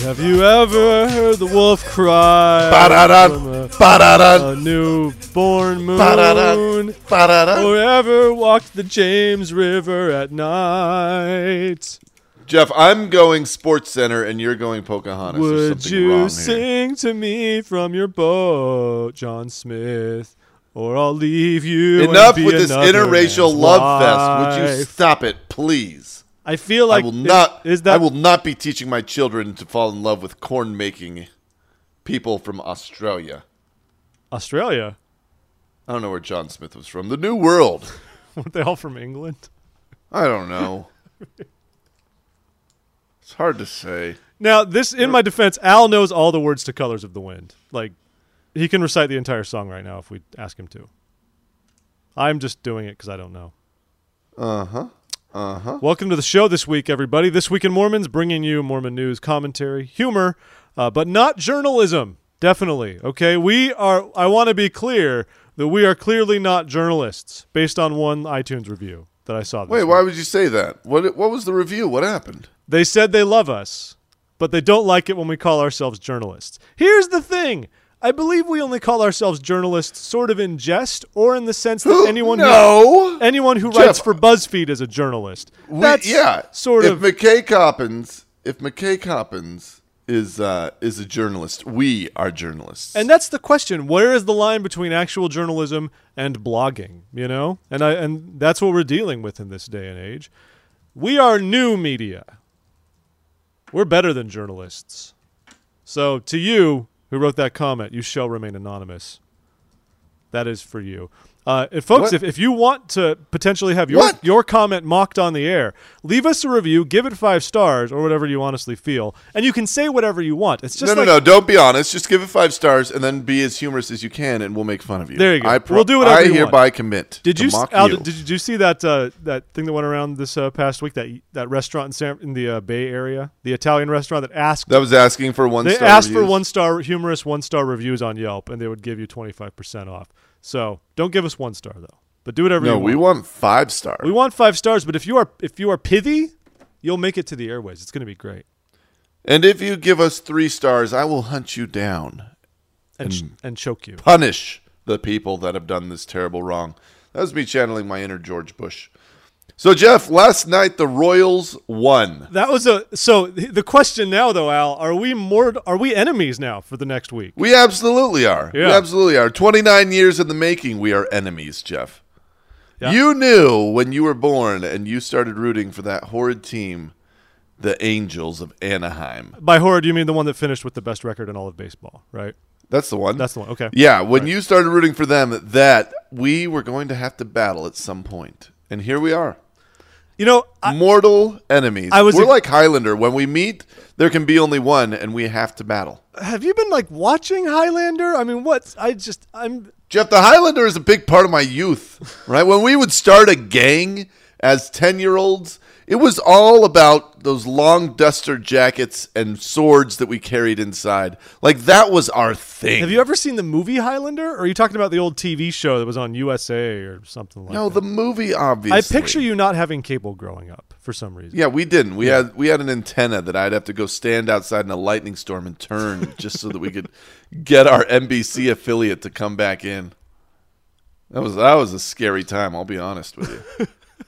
Have you ever heard the wolf cry Ba-da-dun, from ba-da-dun, a newborn moon? ba-da-dun, ba-da-dun. Or ever walked the James River at night? Jeff, I'm going Sports Center and you're going Pocahontas. There's Would something you wrong here. sing to me from your boat, John Smith? Or I'll leave you. Enough and be with this another interracial man's love fest. Would you wife. stop it, please? I feel like I will not. Is that I will not be teaching my children to fall in love with corn-making people from Australia. Australia? I don't know where John Smith was from. The New World. Weren't they all from England? I don't know. It's hard to say. Now, this, in my defense, Al knows all the words to Colors of the Wind. Like, he can recite the entire song right now if we ask him to. I'm just doing it because I don't know. Welcome to the show this week, everybody. This Week in Mormons, bringing you Mormon news, commentary, humor, but not journalism. Definitely, okay? I want to be clear that we are clearly not journalists, based on one iTunes review that I saw this Wait, week. why would you say that? What was the review? What happened? They said they love us, but they don't like it when we call ourselves journalists. Here's the thing. I believe we only call ourselves journalists sort of in jest or in the sense that anyone who writes for BuzzFeed is a journalist. That's sort of... If McKay Coppins is a journalist, we are journalists. And that's the question. Where is the line between actual journalism and blogging, you know? And that's what we're dealing with in this day and age. We are new media. We're better than journalists. So to you who wrote that comment, you shall remain anonymous. That is for you. And folks, if you want to potentially have your comment mocked on the air, leave us a review, give it 5 stars, or whatever you honestly feel, and you can say whatever you want. It's just no, don't be honest. Just give it 5 stars and then be as humorous as you can, and we'll make fun of you. There you go. We'll do whatever you want. I hereby commit Did to you, mock Al, you. Did you see that that thing that went around this past week? That restaurant in the Bay Area, the Italian restaurant that was asking for 1-star. They asked for 1-star humorous 1-star reviews on Yelp, and they would give you 25% off. So don't give us 1 star though. But do whatever you want. No, we want 5 stars. We want 5 stars, but if you are pithy, you'll make it to the airways. It's going to be great. And if you give us 3 stars, I will hunt you down and choke you. Punish the people that have done this terrible wrong. That was me channeling my inner George Bush. So, Jeff, last night the Royals won. So the question now, though, Al, are we enemies now for the next week? We absolutely are. Yeah. We absolutely are. 29 years in the making, we are enemies, Jeff. Yeah. You knew when you were born and you started rooting for that horrid team, the Angels of Anaheim. By horrid, you mean the one that finished with the best record in all of baseball, right? That's the one. That's the one, okay. Yeah, when you started rooting for them, that we were going to have to battle at some point. And here we are. You know, mortal enemies. We're like Highlander. When we meet, there can be only one, and we have to battle. Have you been watching Highlander? I mean, Jeff, the Highlander is a big part of my youth, right? When we would start a gang as 10-year-olds, it was all about those long duster jackets and swords that we carried inside. That was our thing. Have you ever seen the movie Highlander? Or are you talking about the old TV show that was on USA or something like that? No, the movie, obviously. I picture you not having cable growing up for some reason. Yeah, we didn't. We had an antenna that I'd have to go stand outside in a lightning storm and turn just so that we could get our NBC affiliate to come back in. That was a scary time, I'll be honest with you.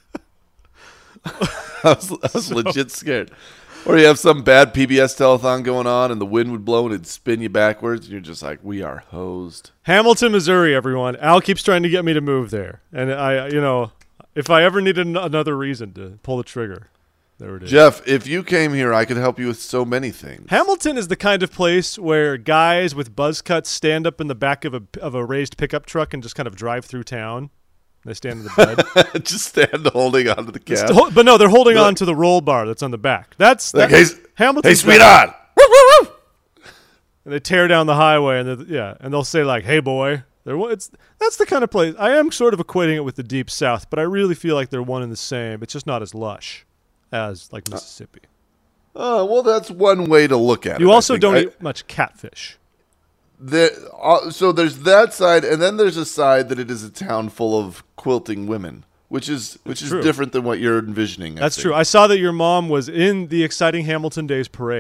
I was legit scared. Or you have some bad PBS telethon going on and the wind would blow and it'd spin you backwards and you're just like, we are hosed. Hamilton, Missouri, everyone. Al keeps trying to get me to move there. And if I ever needed another reason to pull the trigger, there it is. Jeff, if you came here, I could help you with so many things. Hamilton is the kind of place where guys with buzz cuts stand up in the back of a raised pickup truck and just kind of drive through town. They stand in the bed. Just stand holding on to the cab. But no, they're holding on to the roll bar that's on the back. That's Hamilton. Hey, sweetheart. And they tear down the highway, and they'll say "Hey, boy." That's the kind of place. I am sort of equating it with the Deep South, but I really feel like they're one and the same. It's just not as lush as Mississippi. Oh, well, that's one way to look at it. You also don't eat much catfish. So there's that side, and then there's a side that it is a town full of quilting women, which is different than what you're envisioning. That's true. I saw that your mom was in the exciting Hamilton Days parade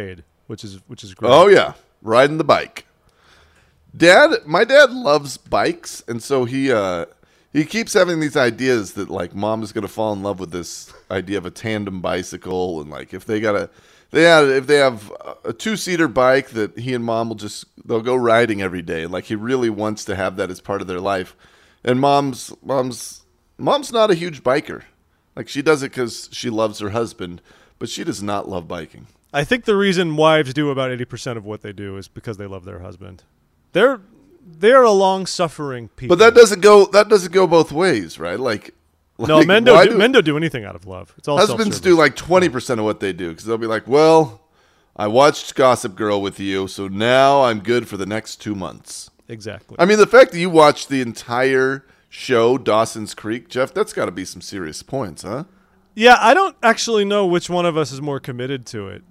which is great. Oh yeah, riding the bike. My dad loves bikes, and so he keeps having these ideas that like mom is gonna fall in love with this idea of a tandem bicycle, and like if they have a 2-seater bike that he and mom they'll go riding every day. Like he really wants to have that as part of their life. And mom's not a huge biker. Like she does it because she loves her husband, but she does not love biking. I think the reason wives do about 80% of what they do is because they love their husband. They're a long-suffering people. But that doesn't go both ways, right? No, men don't do anything out of love. It's all husbands do like 20% of what they do because they'll be like, well, I watched Gossip Girl with you, so now I'm good for the next 2 months. Exactly. I mean, the fact that you watched the entire show, Dawson's Creek, Jeff, that's got to be some serious points, huh? Yeah, I don't actually know which one of us is more committed to it.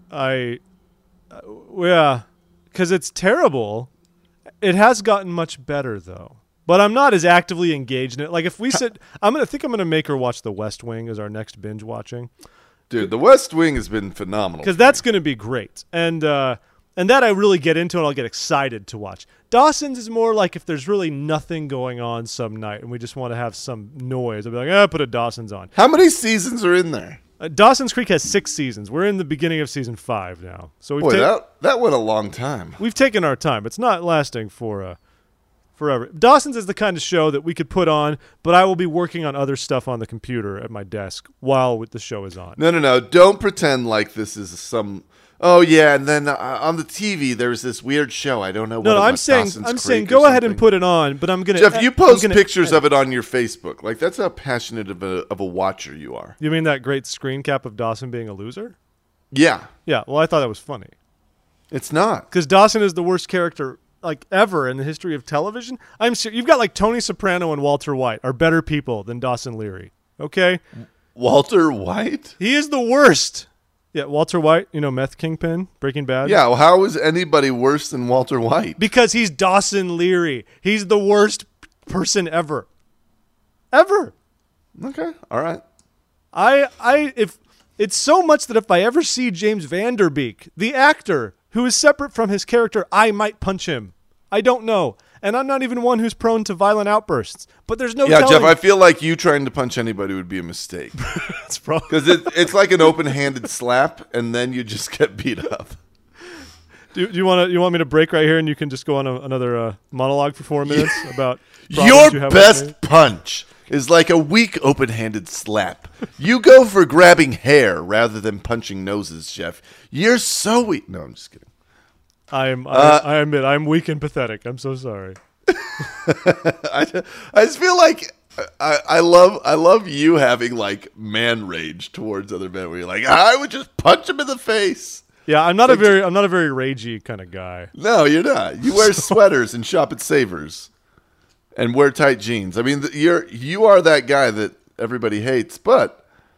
Because it's terrible. It has gotten much better, though. But I'm not as actively engaged in it. Like, if we sit... I'm going to make her watch The West Wing as our next binge watching. Dude, The West Wing has been phenomenal. Because that's going to be great. And that I really get into and I'll get excited to watch. Dawson's is more like if there's really nothing going on some night and we just want to have some noise. I'll be like, put a Dawson's on. How many seasons are in there? Dawson's Creek has 6 seasons. We're in the beginning of season 5 now. So that went a long time. We've taken our time. It's not lasting for forever. Dawson's is the kind of show that we could put on, but I will be working on other stuff on the computer at my desk while the show is on. No. Don't pretend like this is some... Oh, yeah, and then on the TV, there's this weird show. I don't know what I'm saying go ahead and put it on, but I'm going to... Jeff, you post pictures of it on your Facebook. Like, that's how passionate of a watcher you are. You mean that great screen cap of Dawson being a loser? Yeah. Yeah, well, I thought that was funny. It's not. Because Dawson is the worst character, like, ever in the history of television. I'm serious. You've got, like, Tony Soprano and Walter White are better people than Dawson Leary. Okay? Walter White? He is the worst. Yeah, Walter White, meth kingpin, Breaking Bad. Yeah, well, how is anybody worse than Walter White? Because he's Dawson Leary. He's the worst person ever. Ever. Okay, all right. If it's so much that if I ever see James Van Der Beek, the actor who is separate from his character, I might punch him. I don't know. And I'm not even one who's prone to violent outbursts. But there's no telling. Jeff, I feel like you trying to punch anybody would be a mistake. It's probably because it's like an open-handed slap, and then you just get beat up. Do you want me to break right here, and you can just go on another monologue for 4 minutes about your best punch is like a weak open-handed slap. You go for grabbing hair rather than punching noses, Jeff. You're so weak. No, I'm just kidding. I admit I'm weak and pathetic. I'm so sorry. I just feel like I love you having like man rage towards other men where you're like, I would just punch him in the face. Yeah, I'm not a very ragey kind of guy. No, you're not. You wear sweaters and shop at Savers and wear tight jeans. I mean, you are that guy that everybody hates, but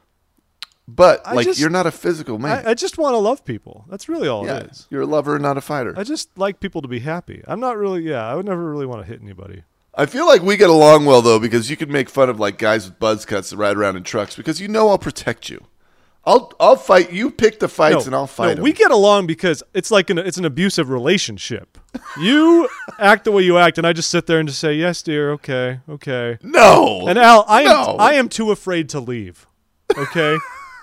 you're not a physical man. I just want to love people. That's really all it is. You're a lover, not a fighter. I just like people to be happy. I'm not really, I would never really want to hit anybody. I feel like we get along well, though, because you can make fun of like guys with buzz cuts that ride around in trucks because I'll protect you. I'll fight. You pick the fights and I'll fight them. We get along because it's like it's an abusive relationship. You act the way you act, and I just sit there and just say, yes, dear, okay. No. And Al, I am too afraid to leave. Okay?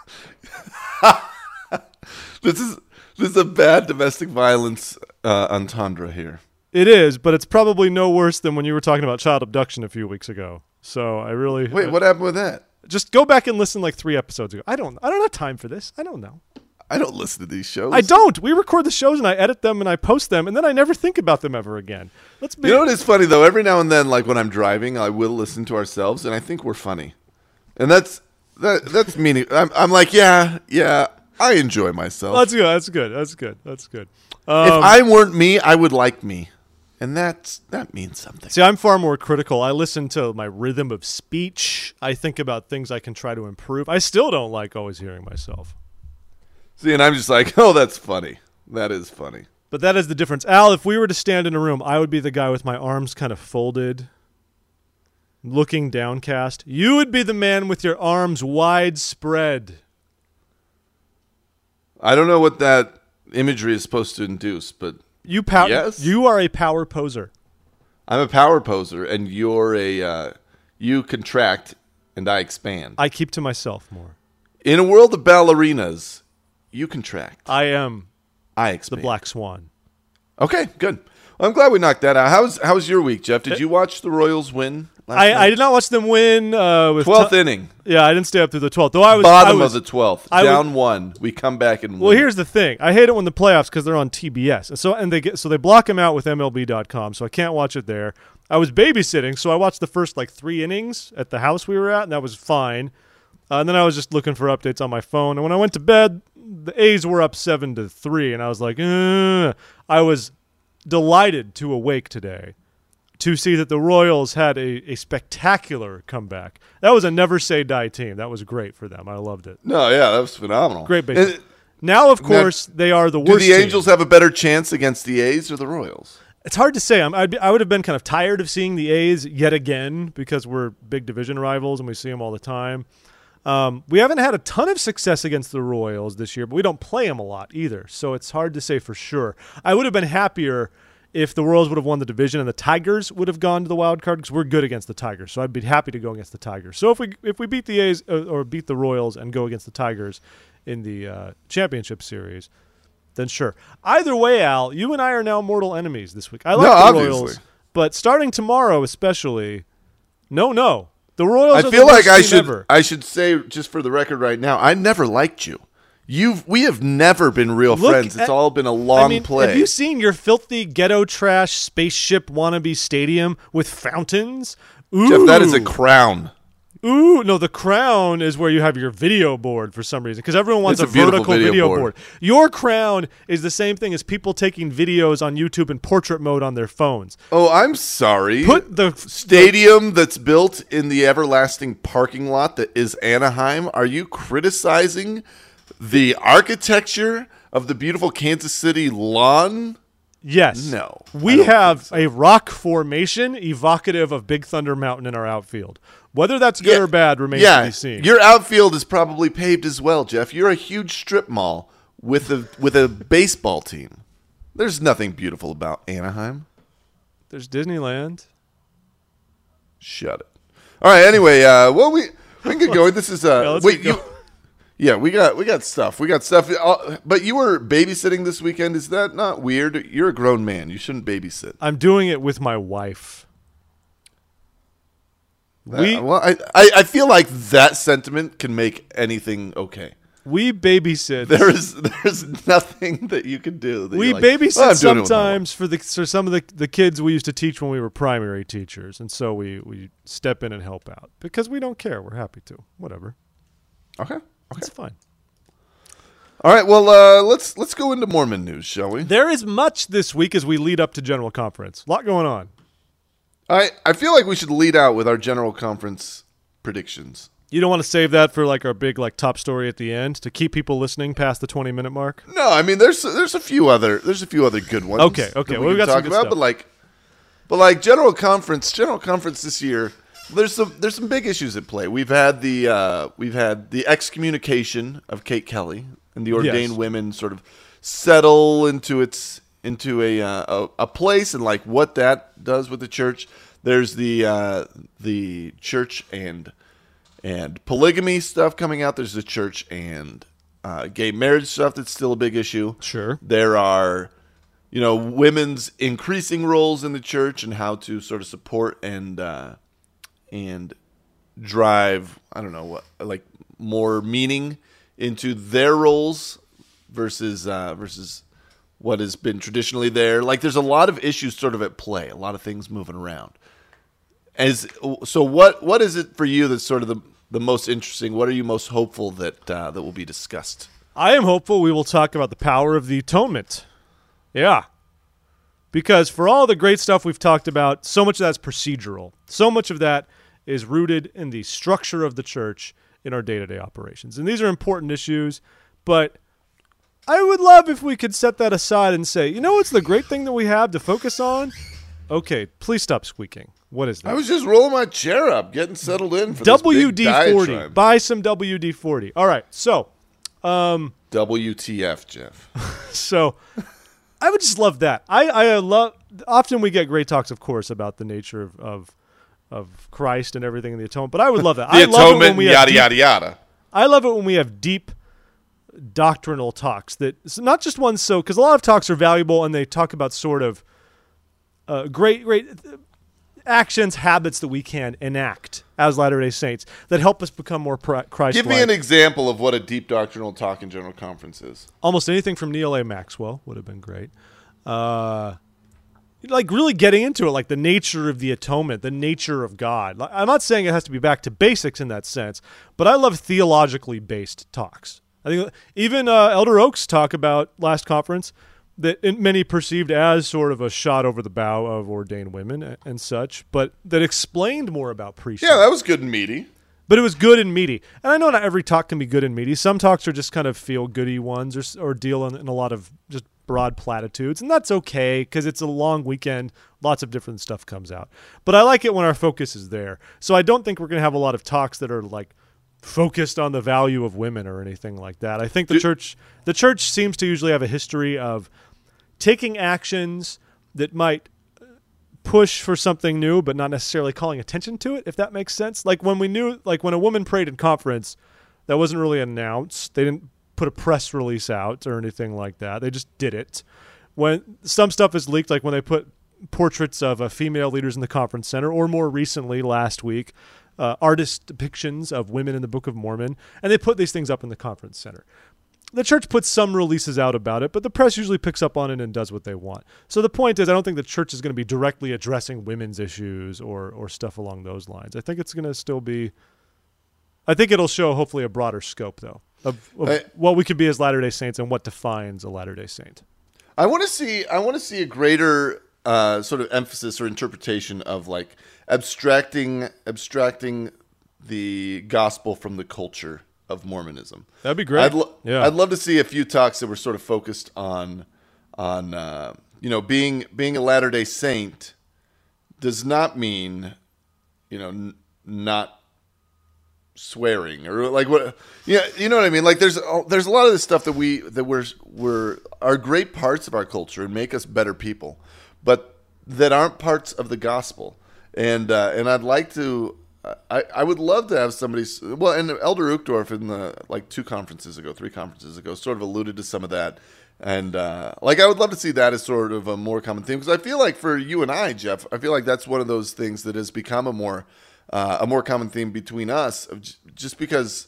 This is a bad domestic violence entendre here. It is, but it's probably no worse than when you were talking about child abduction a few weeks ago. So I really wait. What happened with that? Just go back and listen like 3 episodes ago. I don't have time for this. I don't know. I don't listen to these shows. I don't. We record the shows and I edit them and I post them and then I never think about them ever again. You know what is funny though? Every now and then, like when I'm driving, I will listen to ourselves and I think we're funny, and that's meaning. I'm like, yeah. I enjoy myself. That's good. If I weren't me, I would like me. And that means something. See, I'm far more critical. I listen to my rhythm of speech. I think about things I can try to improve. I still don't like always hearing myself. See, and I'm just like, oh, that's funny. That is funny. But that is the difference. Al, if we were to stand in a room, I would be the guy with my arms kind of folded, looking downcast. You would be the man with your arms wide spread. I don't know what that imagery is supposed to induce, but Yes? You are a power poser. I'm a power poser, and you're you contract and I expand. I keep to myself more. In a world of ballerinas, you contract. I am I expand. the Black Swan. Okay, good. Well, I'm glad we knocked that out. How's your week, Jeff? Did you watch the Royals win last night? I did not watch them win. With 12th inning. Yeah, I didn't stay up through the 12th. Though I was Bottom of the 12th. Down one. We come back and win. Well, here's the thing. I hate it when the playoffs because they're on TBS. So they block them out with MLB.com, so I can't watch it there. I was babysitting, so I watched the first 3 innings at the house we were at, and that was fine. And then I was just looking for updates on my phone. And when I went to bed, the A's were up 7-3, and I was like, I was delighted to awake today to see that the Royals had a spectacular comeback. That was a never say die team. That was great for them. I loved it. No, yeah, that was phenomenal. Great baseball. Now, of course, they are the worst. Do the Angels have a better chance against the A's or the Royals? It's hard to say. I would have been kind of tired of seeing the A's yet again because we're big division rivals and we see them all the time. We haven't had a ton of success against the Royals this year, but we don't play them a lot either, so it's hard to say for sure. I would have been happier if the Royals would have won the division and the Tigers would have gone to the wild card because we're good against the Tigers, so I'd be happy to go against the Tigers. So if we beat the A's or beat the Royals and go against the Tigers in the championship series, then sure. Either way, Al, you and I are now mortal enemies this week. I like the Royals, but starting tomorrow especially, no. The Royals. I feel like I should say, just for the record right now, I never liked you. We have never been real friends. It's all been a long play. Have you seen your filthy ghetto trash spaceship wannabe stadium with fountains? Ooh. Jeff, that is a crown. Ooh, no, the crown is where you have your video board for some reason because everyone wants a vertical video board. Your crown is the same thing as people taking videos on YouTube in portrait mode on their phones. Oh, I'm sorry. Put the stadium that's built in the everlasting parking lot that is Anaheim. Are you criticizing the architecture of the beautiful Kansas City lawn? Yes. No. We have a rock formation evocative of Big Thunder Mountain in our outfield. Whether that's good or bad remains to be seen. Your outfield is probably paved as well, Jeff. You're a huge strip mall with a baseball team. There's nothing beautiful about Anaheim. There's Disneyland. Shut it. All right. Anyway, we can get going. This is we got stuff. But you were babysitting this weekend. Is that not weird? You're a grown man. You shouldn't babysit. I'm doing it with my wife. I feel like that sentiment can make anything okay. We babysit. There's nothing that you can do. We babysit sometimes for some of the kids we used to teach when we were primary teachers, and so we step in and help out because we don't care. We're happy to. Whatever. Okay. It's fine. All right. Well, let's go into Mormon news, shall we? There is much this week as we lead up to General Conference. A lot going on. I feel like we should lead out with our General Conference predictions. You don't want to save that for our big top story at the end to keep people listening past the 20-minute mark? No, I mean there's a few other good ones. Okay. Well, we got some good stuff. But General Conference this year, there's some big issues at play. We've had the excommunication of Kate Kelly and the ordained women sort of settle into a place and what that does with the church. There's the church and polygamy stuff coming out. There's the church and gay marriage stuff that's still a big issue. Sure. There are women's increasing roles in the church and how to sort of support and drive more meaning into their roles versus what has been traditionally there. There's a lot of issues sort of at play, a lot of things moving around. What is it for you that's sort of the most interesting? What are you most hopeful that will be discussed? I am hopeful we will talk about the power of the atonement. Yeah. Because for all the great stuff we've talked about, so much of that's procedural. So much of that is rooted in the structure of the church in our day-to-day operations. And these are important issues, but I would love if we could set that aside and say, what's the great thing that we have to focus on? Okay, please stop squeaking. What is that? I was just rolling my chair up, getting settled in for this big WD-40. diatribe. Buy some WD-40. All right, so WTF, Jeff? So I would just love that. I love. Often we get great talks, of course, about the nature of Christ and everything in the atonement. But I would love that. The atonement, yada yada. I love it when we have deep doctrinal talks that not just ones. So because a lot of talks are valuable and they talk about sort of great actions, habits that we can enact as Latter-day Saints that help us become more Christ-like. Give me an example of what a deep doctrinal talk in General Conference is. Almost anything from Neil A. Maxwell would have been great. Like really getting into it, like the nature of the atonement, the nature of God. I'm not saying it has to be back to basics in that sense, but I love theologically based talks. I think even Elder Oaks talk about last conference that many perceived as sort of a shot over the bow of ordained women and such, but that explained more about priesthood. Yeah, that was good and meaty. But it was good and meaty. And I know not every talk can be good and meaty. Some talks are just kind of feel-goody ones or deal in a lot of just broad platitudes, and that's okay because it's a long weekend. Lots of different stuff comes out. But I like it when our focus is there. So I don't think we're going to have a lot of talks that are like focused on the value of women or anything like that. I think the church seems to usually have a history of taking actions that might push for something new, but not necessarily calling attention to it, if that makes sense. Like when when a woman prayed in conference, that wasn't really announced. They didn't put a press release out or anything like that. They just did it. When some stuff is leaked, like when they put portraits of female leaders in the conference center, or more recently last week, artist depictions of women in the Book of Mormon, and they put these things up in the conference center. The church puts some releases out about it, but the press usually picks up on it and does what they want. So the point is, I don't think the church is going to be directly addressing women's issues or stuff along those lines. I think it's going to still be – I think it'll show hopefully a broader scope, though, of what we could be as Latter-day Saints and what defines a Latter-day Saint. I want to see a greater sort of emphasis or interpretation of like abstracting the gospel from the culture of Mormonism. That'd be great. I'd love to see a few talks that were sort of focused on being a Latter-day Saint does not mean not swearing or like what you know what I mean. Like there's a lot of this stuff that are great parts of our culture and make us better people, but that aren't parts of the gospel. And I'd like to. I would love to have somebody. Well, and Elder Uchtdorf in the 3 conferences ago, sort of alluded to some of that, and I would love to see that as sort of a more common theme, because I feel like for you and I, Jeff, I feel like that's one of those things that has become a more common theme between us, just because.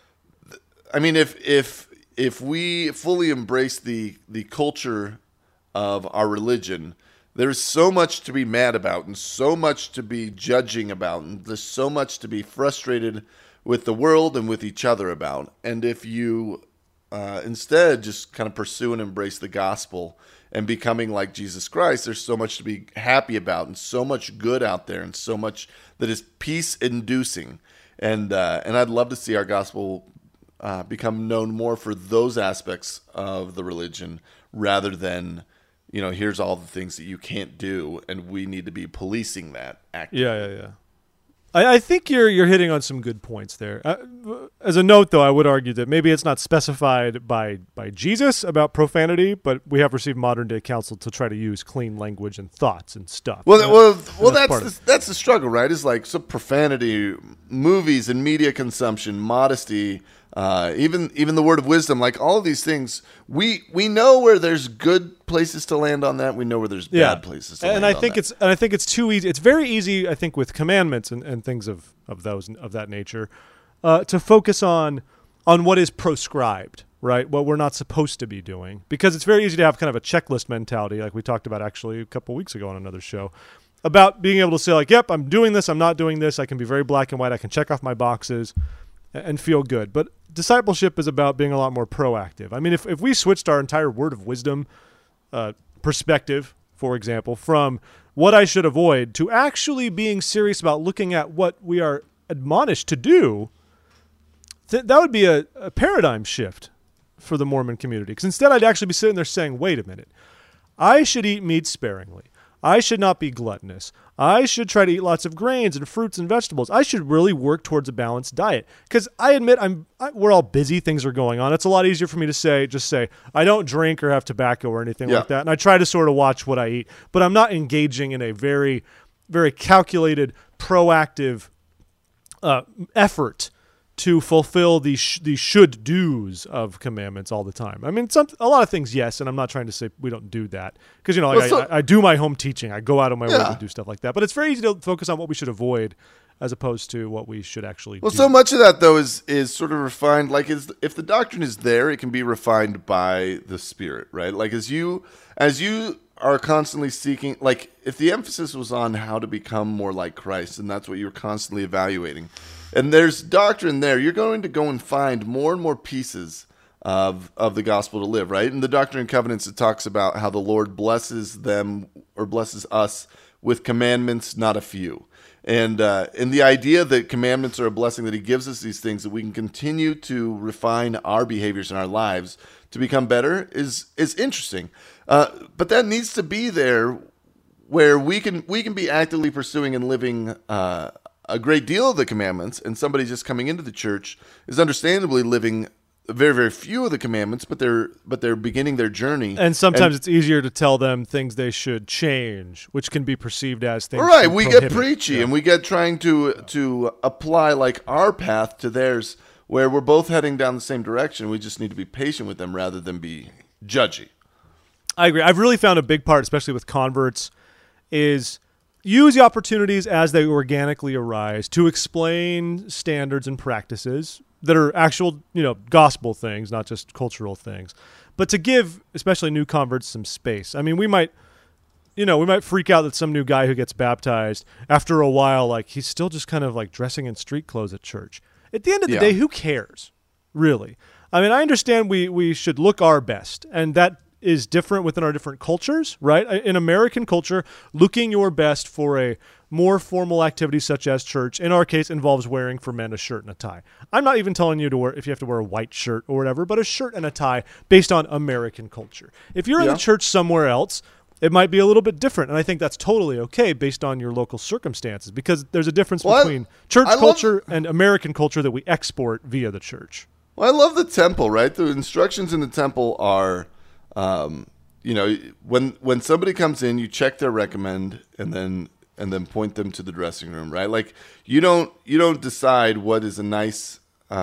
I mean, if we fully embrace the culture of our religion, there's so much to be mad about and so much to be judging about, and there's so much to be frustrated with the world and with each other about. And if you instead just kind of pursue and embrace the gospel and becoming like Jesus Christ, there's so much to be happy about and so much good out there and so much that is peace-inducing. And I'd love to see our gospel become known more for those aspects of the religion rather than here's all the things that you can't do, and we need to be policing that actively. Yeah. I think you're hitting on some good points there. As a note, though, I would argue that maybe it's not specified by Jesus about profanity, but we have received modern-day counsel to try to use clean language and thoughts and stuff. Well, that's the struggle, right? Is like so profanity, movies and media consumption, modesty. Even the word of wisdom, like all of these things, we know where there's good places to land on that. We know where there's bad places to land on that. And I think it's too easy. It's very easy, I think, with commandments and things of that nature, to focus on what is proscribed, right? What we're not supposed to be doing, because it's very easy to have kind of a checklist mentality, like we talked about actually a couple weeks ago on another show, about being able to say like, yep, I'm doing this, I'm not doing this. I can be very black and white. I can check off my boxes and feel good. But discipleship is about being a lot more proactive. I mean, if we switched our entire word of wisdom perspective, for example, from what I should avoid to actually being serious about looking at what we are admonished to do, that would be a paradigm shift for the Mormon community. Because instead I'd actually be sitting there saying, wait a minute, I should eat meat sparingly. I should not be gluttonous. I should try to eat lots of grains and fruits and vegetables. I should really work towards a balanced diet. Because I admit we're all busy. Things are going on. It's a lot easier for me to just say, I don't drink or have tobacco or anything like that. And I try to sort of watch what I eat. But I'm not engaging in a very, very calculated, proactive effort to fulfill these should-dos of commandments all the time. I mean, a lot of things, yes, and I'm not trying to say we don't do that. Because, I do my home teaching. I go out of my way to do stuff like that. But it's very easy to focus on what we should avoid as opposed to what we should actually do. Well, so much of that, though, is sort of refined. Like, if the doctrine is there, it can be refined by the Spirit, right? Like, as you are constantly seeking, like, if the emphasis was on how to become more like Christ, and that's what you're constantly evaluating, and there's doctrine there, you're going to go and find more and more pieces of the gospel to live, right? In the Doctrine and Covenants, it talks about how the Lord blesses them or blesses us with commandments, not a few. And the idea that commandments are a blessing, that he gives us these things, that we can continue to refine our behaviors in our lives to become better is interesting. But that needs to be there where we can be actively pursuing and living a great deal of the commandments, and somebody just coming into the church is understandably living very, very few of the commandments, but they're beginning their journey. And sometimes it's easier to tell them things they should change, which can be perceived as things. Right, we get preachy, and we get trying to apply like our path to theirs, where we're both heading down the same direction. We just need to be patient with them rather than be judgy. I agree. I've really found a big part, especially with converts, is use the opportunities as they organically arise to explain standards and practices that are actual, gospel things, not just cultural things. But to give, especially new converts, some space. I mean, we might freak out that some new guy who gets baptized, after a while, like, he's still just kind of like dressing in street clothes at church. At the end of the day, who cares, really? I mean, I understand we should look our best, and that is different within our different cultures, right? In American culture, looking your best for a more formal activity such as church, in our case, involves wearing for men a shirt and a tie. I'm not even telling you to wear, if you have to wear a white shirt or whatever, but a shirt and a tie based on American culture. If you're in the church somewhere else, it might be a little bit different, and I think that's totally okay based on your local circumstances, because there's a difference between church culture and American culture that we export via the church. Well, I love the temple, right? The instructions in the temple are, when somebody comes in, you check their recommend, and then point them to the dressing room, right? Like, you don't decide what is a nice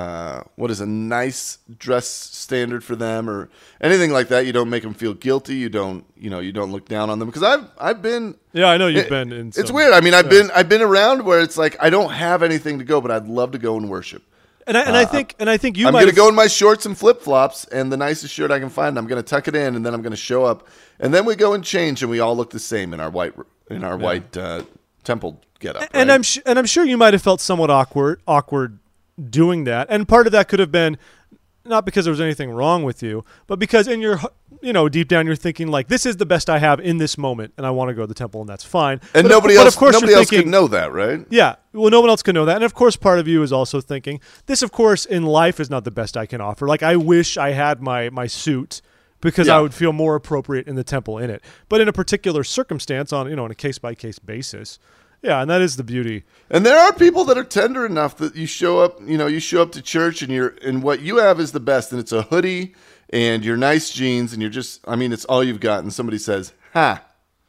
dress standard for them or anything like that. You don't make them feel guilty. You don't look down on them, because I've been. Yeah, I know you've been in. It's weird. I mean, I've been around where it's like I don't have anything to go, but I'd love to go and worship. And I think you. I'm going to go in my shorts and flip flops and the nicest shirt I can find. I'm going to tuck it in, and then I'm going to show up, and then we go and change, and we all look the same in our white temple getup. And right? I'm sure you might have felt somewhat awkward doing that, and part of that could have been not because there was anything wrong with you, but because in your deep down you're thinking, like, this is the best I have in this moment, and I want to go to the temple, and that's fine. And nobody else could know that, right? Yeah, well, no one else could know that, and of course part of you is also thinking, this of course in life is not the best I can offer. Like, I wish I had my suit, because I would feel more appropriate in the temple in it. But in a particular circumstance, on a case-by-case basis, yeah, and that is the beauty. And there are people that are tender enough that you show up to church, and what you have is the best, and it's a hoodie and your nice jeans, and it's all you've got, and somebody says, "Ha,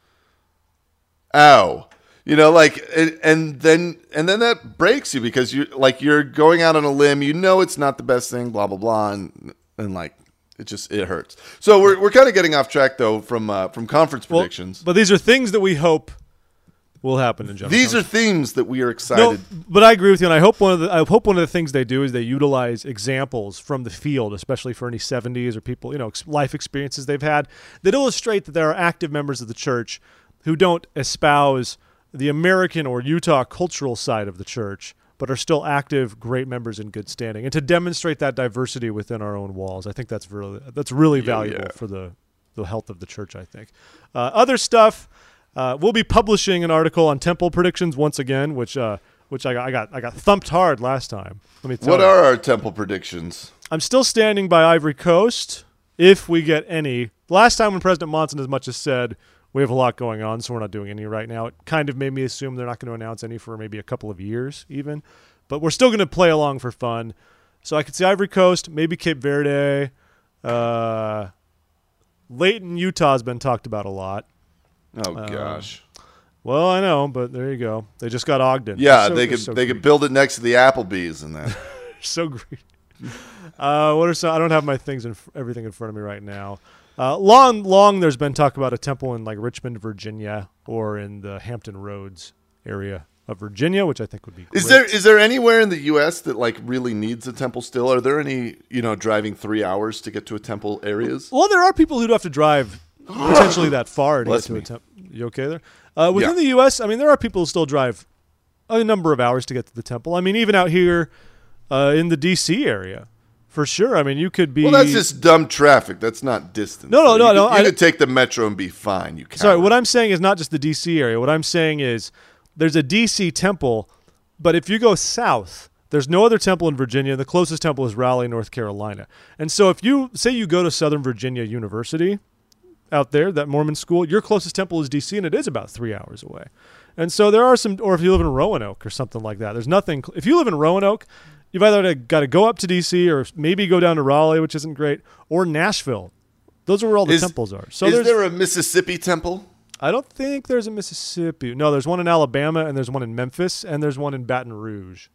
ow," and then that breaks you, because you're going out on a limb. It's not the best thing, blah blah blah, and like. It hurts. So we're kind of getting off track though from conference predictions. But these are things that we hope will happen in general. These are themes that we are excited. No, but I agree with you, and I hope one of the things they do is they utilize examples from the field, especially for any 70s or people, life experiences they've had, that illustrate that there are active members of the church who don't espouse the American or Utah cultural side of the church, but are still active, great members in good standing. And to demonstrate that diversity within our own walls, I think that's really valuable for the health of the church, I think. Other stuff, we'll be publishing an article on temple predictions once again, which I got thumped hard last time. Let me tell you. What are our temple predictions? I'm still standing by Ivory Coast, if we get any. Last time when President Monson as much as said we have a lot going on, so we're not doing any right now. It kind of made me assume they're not going to announce any for maybe a couple of years even. But we're still going to play along for fun. So I could see Ivory Coast, maybe Cape Verde. Layton, Utah has been talked about a lot. Oh, gosh. Well, I know, but there you go. They just got Ogden. Yeah, they could build it next to the Applebee's and that. So great. What are some? I don't have my things everything in front of me right now. Long. There's been talk about a temple in like Richmond, Virginia, or in the Hampton Roads area of Virginia, which I think would be great. Is there anywhere in the U.S. that like really needs a temple still? Are there any driving 3 hours to get to a temple areas? Well, there are people who do have to drive potentially that far to get to a temple. You okay there? Within the U.S., I mean, there are people who still drive a number of hours to get to the temple. I mean, even out here in the D.C. area. For sure. I mean, you could be... Well, that's just dumb traffic. That's not distance. No. You could take the metro and be fine. You can't. Sorry, what I'm saying is not just the D.C. area. What I'm saying is there's a D.C. temple, but if you go south, there's no other temple in Virginia. The closest temple is Raleigh, North Carolina. And so if you say you go to Southern Virginia University out there, that Mormon school, your closest temple is D.C., and it is about 3 hours away. And so there are some... Or if you live in Roanoke or something like that, there's nothing... If you live in Roanoke... You've either got to go up to D.C. or maybe go down to Raleigh, which isn't great, or Nashville. Those are where all the temples are. So is there a Mississippi temple? I don't think there's a Mississippi. No, there's one in Alabama, and there's one in Memphis, and there's one in Baton Rouge.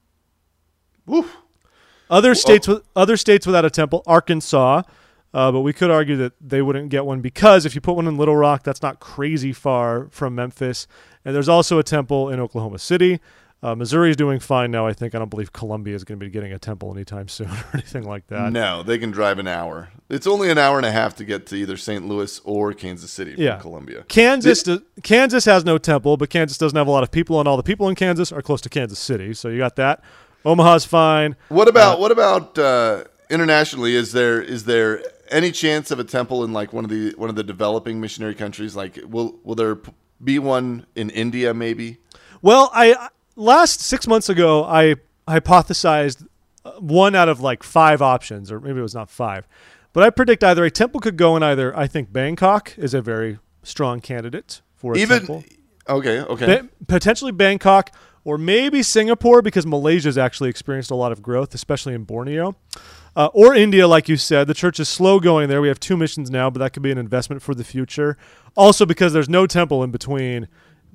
Woof. Other states without a temple, Arkansas, but we could argue that they wouldn't get one because if you put one in Little Rock, that's not crazy far from Memphis. And there's also a temple in Oklahoma City. Missouri is doing fine now, I think. I don't believe Columbia is going to be getting a temple anytime soon or anything like that. No, they can drive an hour. It's only an hour and a half to get to either St. Louis or Kansas City from Columbia. Kansas has no temple, but Kansas doesn't have a lot of people, and all the people in Kansas are close to Kansas City, so you got that. Omaha's fine. What about internationally? Is there any chance of a temple in like one of the developing missionary countries? Like, will there be one in India maybe? Well, Last 6 months ago, I hypothesized one out of like 5 options, or maybe it was not 5. But I predict either a temple could go in either, I think Bangkok is a very strong candidate for a temple. Okay. Potentially Bangkok, or maybe Singapore, because Malaysia's actually experienced a lot of growth, especially in Borneo. Or India, like you said. The church is slow going there. We have 2 missions now, but that could be an investment for the future. Also because there's no temple in between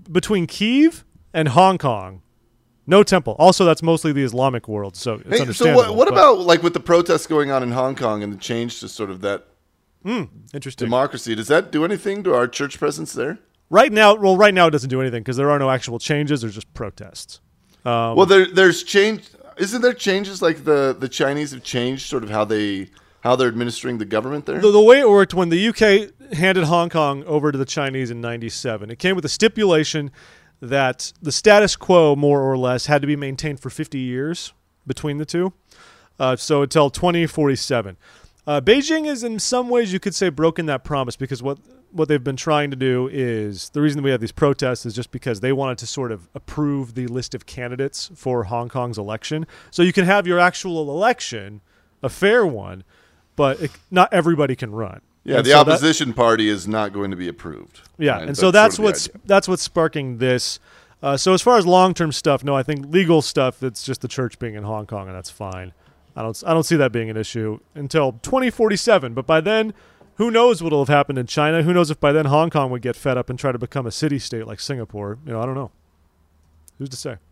Kyiv and Hong Kong. No temple. Also, that's mostly the Islamic world, so it's understandable. So what about like with the protests going on in Hong Kong and the change to sort of that interesting democracy? Does that do anything to our church presence there? Right now it doesn't do anything because there are no actual changes. There's just protests. Well, there's change. Isn't there changes like the Chinese have changed sort of how they're administering the government there? The way it worked when the UK handed Hong Kong over to the Chinese in '97, it came with a stipulation that the status quo, more or less, had to be maintained for 50 years between the two, so until 2047. Beijing is, in some ways, you could say, broken that promise because what they've been trying to do is, the reason we have these protests is just because they wanted to sort of approve the list of candidates for Hong Kong's election. So you can have your actual election, a fair one, but not everybody can run. Yeah, and the opposition party is not going to be approved. Yeah, right? And so that's what's sparking this. So as far as long-term stuff, no, I think legal stuff, it's just the church being in Hong Kong, and that's fine. I don't see that being an issue until 2047. But by then, who knows what will have happened in China? Who knows if by then Hong Kong would get fed up and try to become a city-state like Singapore? I don't know. Who's to say?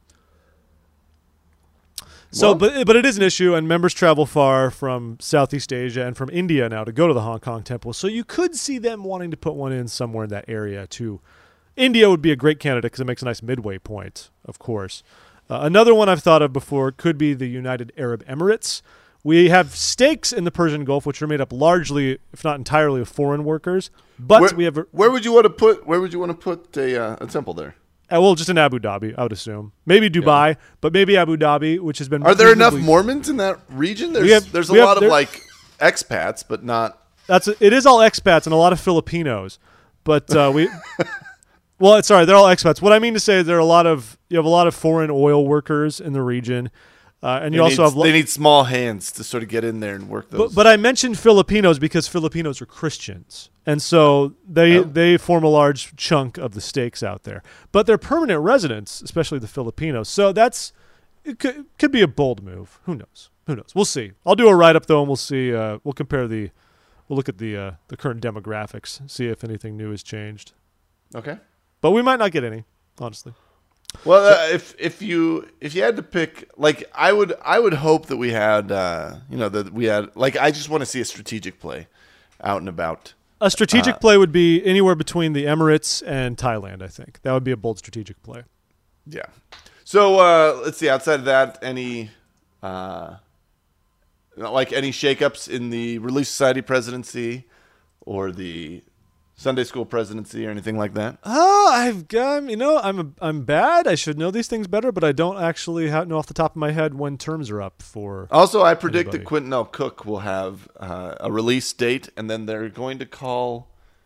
So, but it is an issue, and members travel far from Southeast Asia and from India now to go to the Hong Kong temple. So you could see them wanting to put one in somewhere in that area too. India would be a great candidate because it makes a nice midway point, of course. Another one I've thought of before could be the United Arab Emirates. We have stakes in the Persian Gulf, which are made up largely, if not entirely, of foreign workers. But where would you want to put a temple there? Well, just in Abu Dhabi, I would assume. Maybe Dubai, but maybe Abu Dhabi, which has been... Are there enough Mormons in that region? There's a lot of expats, but not... It is all expats and a lot of Filipinos. But we... Well, sorry, they're all expats. What I mean to say is you have a lot of foreign oil workers in the region. And you also have they need small hands to sort of get in there and work those. But I mentioned Filipinos because Filipinos are Christians, and so they form a large chunk of the stakes out there. But they're permanent residents, especially the Filipinos. So it could be a bold move. Who knows? We'll see. I'll do a write up though, and we'll see. We'll look at the current demographics, see if anything new has changed. Okay. But we might not get any, honestly. Well, if you had to pick, like I would hope that we had, I just want to see a strategic play out and about. A strategic play would be anywhere between the Emirates and Thailand. I think that would be a bold strategic play. Yeah. So let's see. Outside of that, any shakeups in the Relief Society presidency or the Sunday school presidency or anything like that? I'm bad. I should know these things better, but I don't actually know off the top of my head when terms are up for. Also, I predict that Quentin L. Cook will have a release date, and then they're going to call.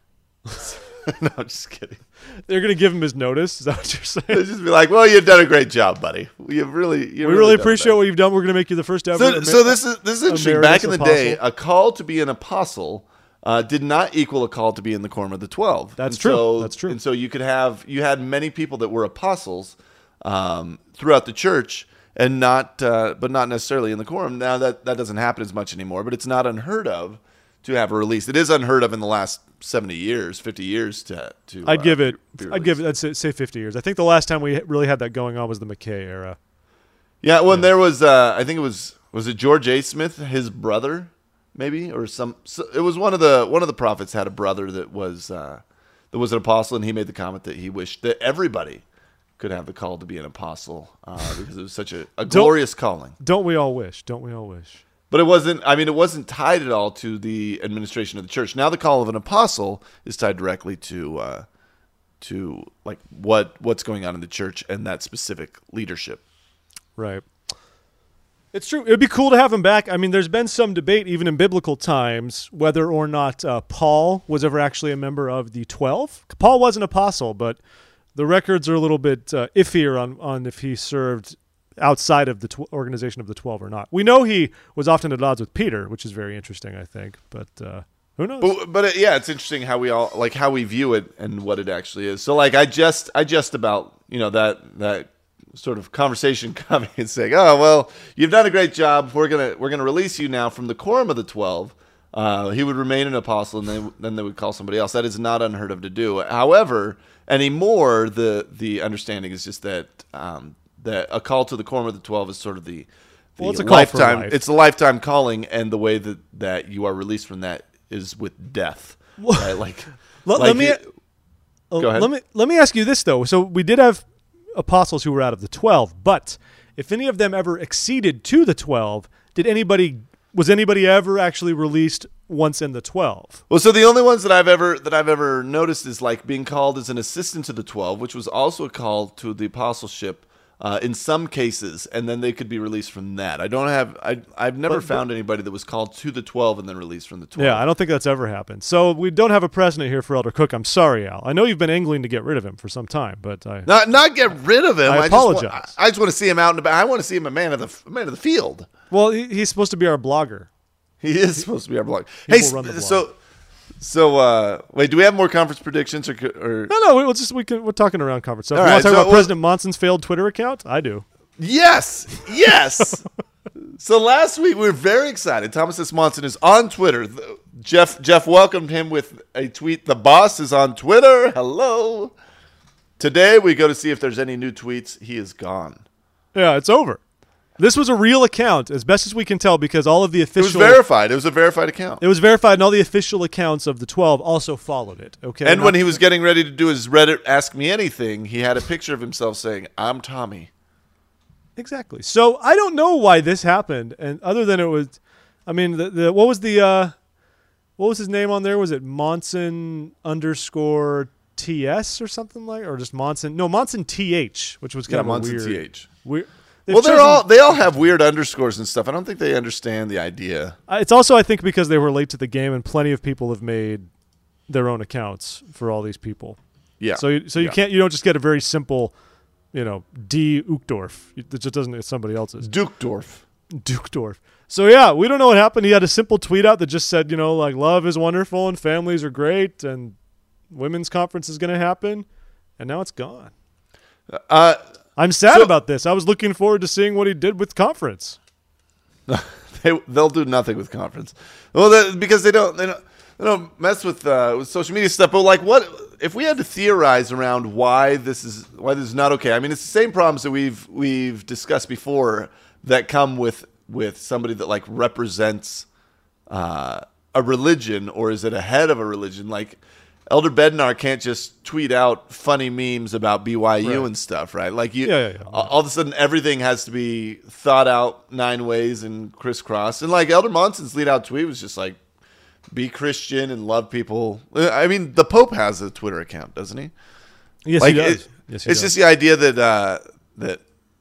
No, I'm just kidding. They're going to give him his notice. Is that what you're saying? They'll just be like, "Well, you've done a great job, buddy. We really appreciate what you've done. We're going to make you the first ever." So this is interesting. Back in the day, a call to be an apostle did not equal a call to be in the Quorum of the 12. That's true. That's true. And so you had many people that were apostles throughout the church, and but not necessarily in the quorum. Now that doesn't happen as much anymore, but it's not unheard of to have a release. It is unheard of in the last 50 years to. I'd say 50 years. I think the last time we really had that going on was the McKay era. Yeah, when there was, I think was it George A. Smith, his brother, maybe, or it was one of the prophets had a brother that was an apostle, and he made the comment that he wished that everybody could have the call to be an apostle because it was such a glorious calling. Don't we all wish? But it wasn't tied at all to the administration of the church. Now the call of an apostle is tied directly to like what's going on in the church and that specific leadership. Right. It's true. It would be cool to have him back. I mean, there's been some debate, even in biblical times, whether or not Paul was ever actually a member of the 12. Paul was an apostle, but the records are a little bit iffier on if he served outside of the organization of the 12 or not. We know he was often at odds with Peter, which is very interesting, I think. But who knows? But it's interesting how we view it and what it actually is. So like I just about that sort of conversation coming and saying, "Oh well, you've done a great job. We're gonna release you now from the quorum of the 12." He would remain an apostle, and then they would call somebody else. That is not unheard of to do. However, anymore the understanding is just that that a call to the quorum of the 12 is sort of the it's a lifetime. Life. It's a lifetime calling, and the way that you are released from that is with death. Right? Go ahead. Let me ask you this though. So we did have apostles who were out of the 12, but if any of them ever exceeded to the 12, was anybody ever actually released once in the 12? Well, so the only ones that I've ever noticed is like being called as an assistant to the 12, which was also a call to the apostleship in some cases, and then they could be released from that. I've never found anybody that was called to the 12 and then released from the 12. Yeah, I don't think that's ever happened. So we don't have a precedent here for Elder Cook. I'm sorry, Al. I know you've been angling to get rid of him for some time, but not get rid of him. I apologize. I just want to see him out and about. I want to see him a man of the field. Well, he's supposed to be our blogger. He is supposed to be our blogger. Hey, so wait, do we have more conference predictions or? No, we're talking around conference stuff. All You want right, to talk about President Monson's failed Twitter account? I do. Yes. So last week we were very excited. Thomas S. Monson is on Twitter. Jeff welcomed him with a tweet. The boss is on Twitter. Hello. Today we go to see if there's any new tweets. He is gone. Yeah, it's over. This was a real account, as best as we can tell, because all of the official... It was verified. It was a verified account. It was verified, and all the official accounts of the 12 also followed it. Okay. And when he was getting ready to do his Reddit Ask Me Anything, he had a picture of himself saying, "I'm Tommy." Exactly. So I don't know why this happened, and other than it was... I mean, what was his name on there? Was it Monson _TS or something like... Or just Monson... No, Monson TH, which was kind of Monson weird. TH. Weird. Well, they all have weird underscores and stuff. I don't think they understand the idea. It's also, I think, because they were late to the game, and plenty of people have made their own accounts for all these people. Yeah. So you don't just get a very simple, D. Uchtdorf. It just doesn't. It's somebody else's. Dukdorf. Dukdorf. So yeah, we don't know what happened. He had a simple tweet out that just said, like love is wonderful and families are great and women's conference is going to happen, and now it's gone. I'm sad about this. I was looking forward to seeing what he did with conference. They'll do nothing with conference. Well, because they don't mess with social media stuff. But like, what if we had to theorize around why this is not okay? I mean, it's the same problems that we've discussed before that come with somebody that like represents a religion, or is it a head of a religion? Like Elder Bednar can't just tweet out funny memes about BYU and stuff, right? Like all of a sudden everything has to be thought out 9 ways and crisscrossed. And like Elder Monson's lead out tweet was just like, be Christian and love people. I mean, the Pope has a Twitter account, doesn't he? Yes, like, he does. It's just the idea that.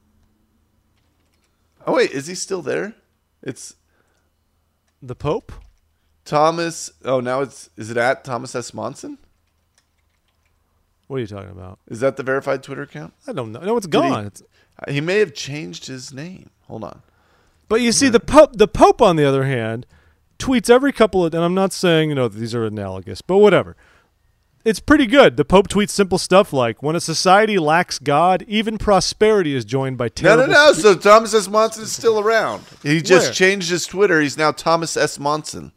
Oh wait, is he still there? It's the Pope. Thomas. Oh, now is it at Thomas S. Monson? What are you talking about? Is that the verified Twitter account? I don't know. No, it's gone. He may have changed his name. Hold on. But you see, the Pope, on the other hand, tweets every couple of. And I'm not saying that these are analogous, but whatever. It's pretty good. The Pope tweets simple stuff like, "When a society lacks God, even prosperity is joined by terrible." No. So Thomas S. Monson is still around. He just changed his Twitter. He's now Thomas S. Monson.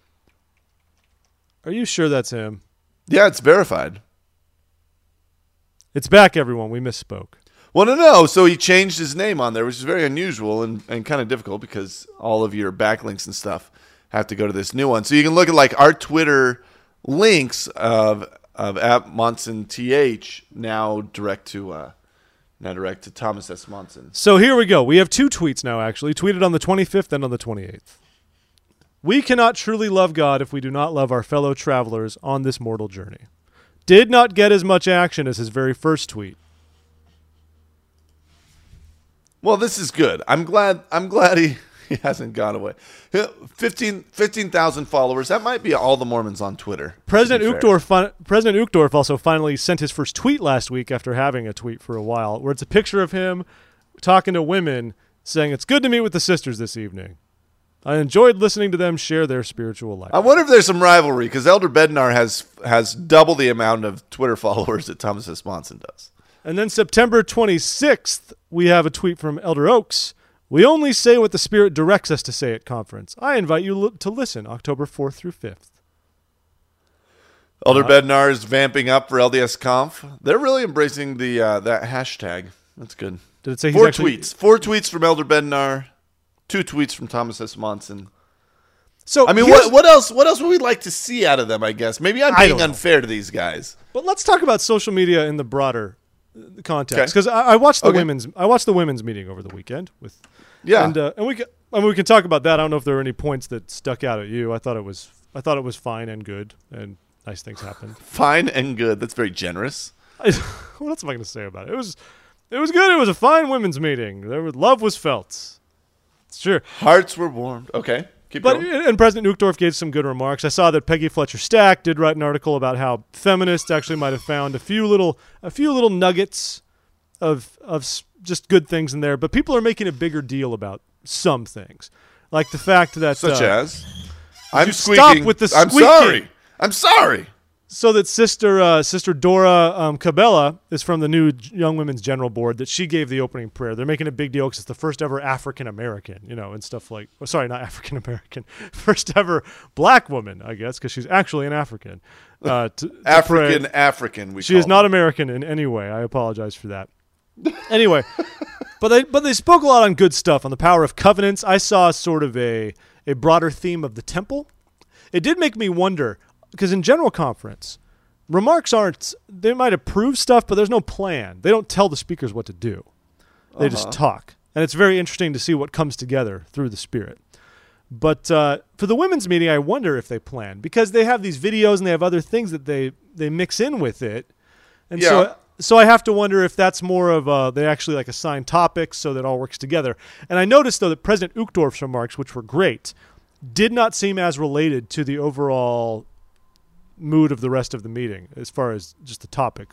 Are you sure that's him? Yeah, it's verified. It's back, everyone. We misspoke. Well, no. So he changed his name on there, which is very unusual and kind of difficult because all of your backlinks and stuff have to go to this new one. So you can look at like our Twitter links of at Monson TH now direct to Thomas S. Monson. So here we go. We have 2 tweets now, actually, tweeted on the 25th and on the 28th. We cannot truly love God if we do not love our fellow travelers on this mortal journey. Did not get as much action as his very first tweet. Well, this is good. I'm glad he hasn't gone away. 15,000 followers. That might be all the Mormons on Twitter. President Uchtdorf also finally sent his first tweet last week after having a tweet for a while, where it's a picture of him talking to women saying, "It's good to meet with the sisters this evening. I enjoyed listening to them share their spiritual life." I wonder if there's some rivalry, because Elder Bednar has double the amount of Twitter followers that Thomas S. Monson does. And then September 26th, we have a tweet from Elder Oaks. "We only say what the Spirit directs us to say at conference. I invite you to listen October 4th through 5th. Elder Bednar is vamping up for LDS Conf. They're really embracing the that hashtag. That's good. Did it say 4 tweets? 4 tweets from Elder Bednar. 2 tweets from Thomas S. Monson. So I mean, what else would we like to see out of them? I guess maybe I'm being unfair to these guys. But let's talk about social media in the broader context, because I watched the women's meeting over the weekend with and we can talk about that. I don't know if there are any points that stuck out at you. I thought it was fine and good, and nice things happened. Fine and good. That's very generous. What else am I going to say about it? It was good. It was a fine women's meeting. Love was felt. Sure. Hearts were warmed. Okay. Keep going. And President Uchtdorf gave some good remarks. I saw that Peggy Fletcher Stack did write an article about how feminists actually might have found a few little nuggets of just good things in there, but people are making a bigger deal about some things, like the fact that such as I'm squeaking. Stop with the squeaking. I'm sorry. So that Sister Dora Cabela is from the new Young Women's General Board, that she gave the opening prayer. They're making a big deal because it's the first ever African American, and stuff like. Oh, sorry, not African American. First ever black woman, I guess, because she's actually an African. African. She is not American in any way. I apologize for that. Anyway, but they spoke a lot on good stuff, on the power of covenants. I saw sort of a broader theme of the temple. It did make me wonder. Because in General Conference, remarks they might approve stuff, but there's no plan. They don't tell the speakers what to do. They just talk. And it's very interesting to see what comes together through the Spirit. But for the women's meeting, I wonder if they plan. Because they have these videos and they have other things that they mix in with it. And so I have to wonder if that's more of they actually like assign topics so that it all works together. And I noticed, though, that President Uchtdorf's remarks, which were great, did not seem as related to the overall mood of the rest of the meeting as far as just the topics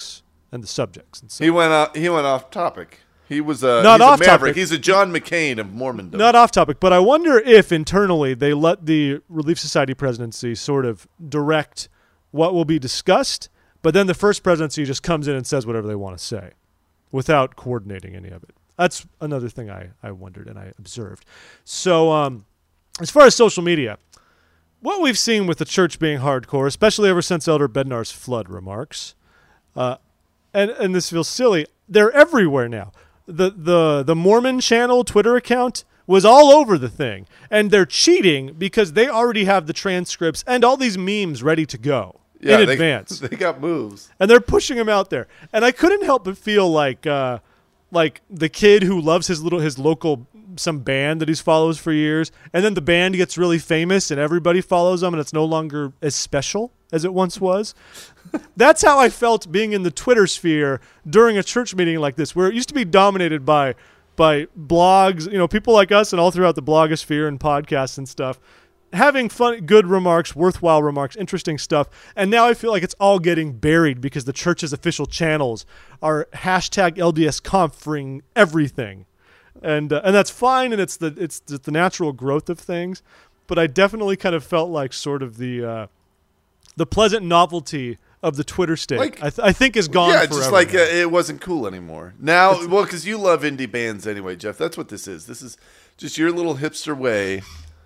and the subjects. And so, He went off topic. He was Not he's off a maverick. topic. He's a John McCain of Mormondom. not off topic, but I wonder if internally they let the Relief Society presidency sort of direct what will be discussed, but then the first presidency just comes in and says whatever they want to say without coordinating any of it. That's another thing I wondered and I observed. So as far as social media, what we've seen with the church being hardcore, especially ever since Elder Bednar's flood remarks, and this feels silly, they're everywhere now. The Mormon channel Twitter account was all over the thing, and they're cheating because they already have the transcripts and all these memes ready to go in advance. They got moves. And they're pushing them out there. And I couldn't help but feel like the kid who loves his local some band that he's follows for years, and then the band gets really famous and everybody follows them and it's no longer as special as it once was. That's how I felt being in the Twitter sphere during a church meeting like this, where it used to be dominated by blogs, people like us and all throughout the blogosphere and podcasts and stuff, having fun, good remarks, worthwhile remarks, interesting stuff. And now I feel like it's all getting buried because the church's official channels are hashtag LDS comfring everything. And that's fine, and it's the natural growth of things. But I definitely kind of felt like sort of the pleasant novelty of the Twitter state, I think, is gone. Yeah, forever just like now. it wasn't cool anymore. Now, because you love indie bands anyway, Jeff. That's what this is. This is just your little hipster way.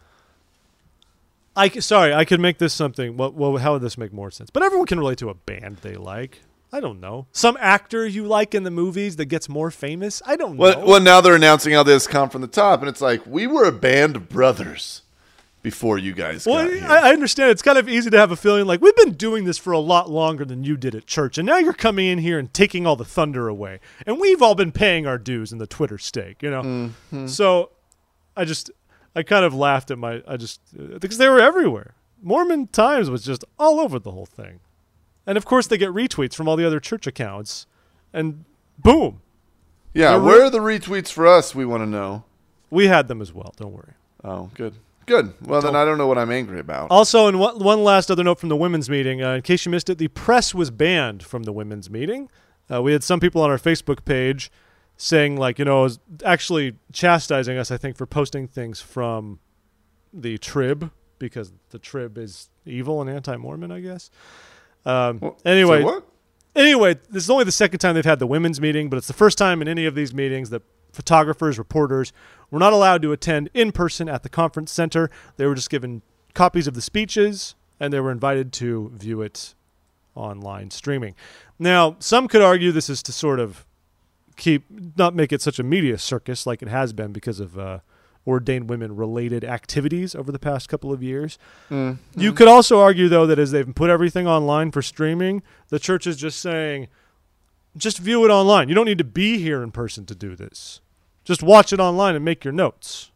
I could make this something. Well, how would this make more sense? But everyone can relate to a band they like. I don't know. Some actor you like in the movies that gets more famous. I don't know. Well, now they're announcing how this come from the top, and it's like, we were a band of brothers before you guys got here. I understand. It's kind of easy to have a feeling like we've been doing this for a lot longer than you did at church, and now you're coming in here and taking all the thunder away. And we've all been paying our dues in the Twitter stake, Mm-hmm. So I kind of laughed at because they were everywhere. Mormon Times was just all over the whole thing. And of course they get retweets from all the other church accounts, and boom. Yeah, where are the retweets for us, we want to know. We had them as well, don't worry. Oh, good. Good. Well, then I don't know what I'm angry about. Also, and one last other note from the women's meeting, in case you missed it, the press was banned from the women's meeting. We had some people on our Facebook page saying, actually chastising us, I think, for posting things from the Trib, because the Trib is evil and anti-Mormon, I guess. Anyway, so what? Anyway, this is only the second time they've had the women's meeting, but it's the first time in any of these meetings that photographers, reporters were not allowed to attend in person at the conference center. They were just given copies of the speeches, and they were invited to view it online streaming. Now, some could argue this is to sort of not make it such a media circus like it has been because of ordained women-related activities over the past couple of years. Mm-hmm. You could also argue, though, that as they've put everything online for streaming, the church is just saying, just view it online. You don't need to be here in person to do this. Just watch it online and make your notes.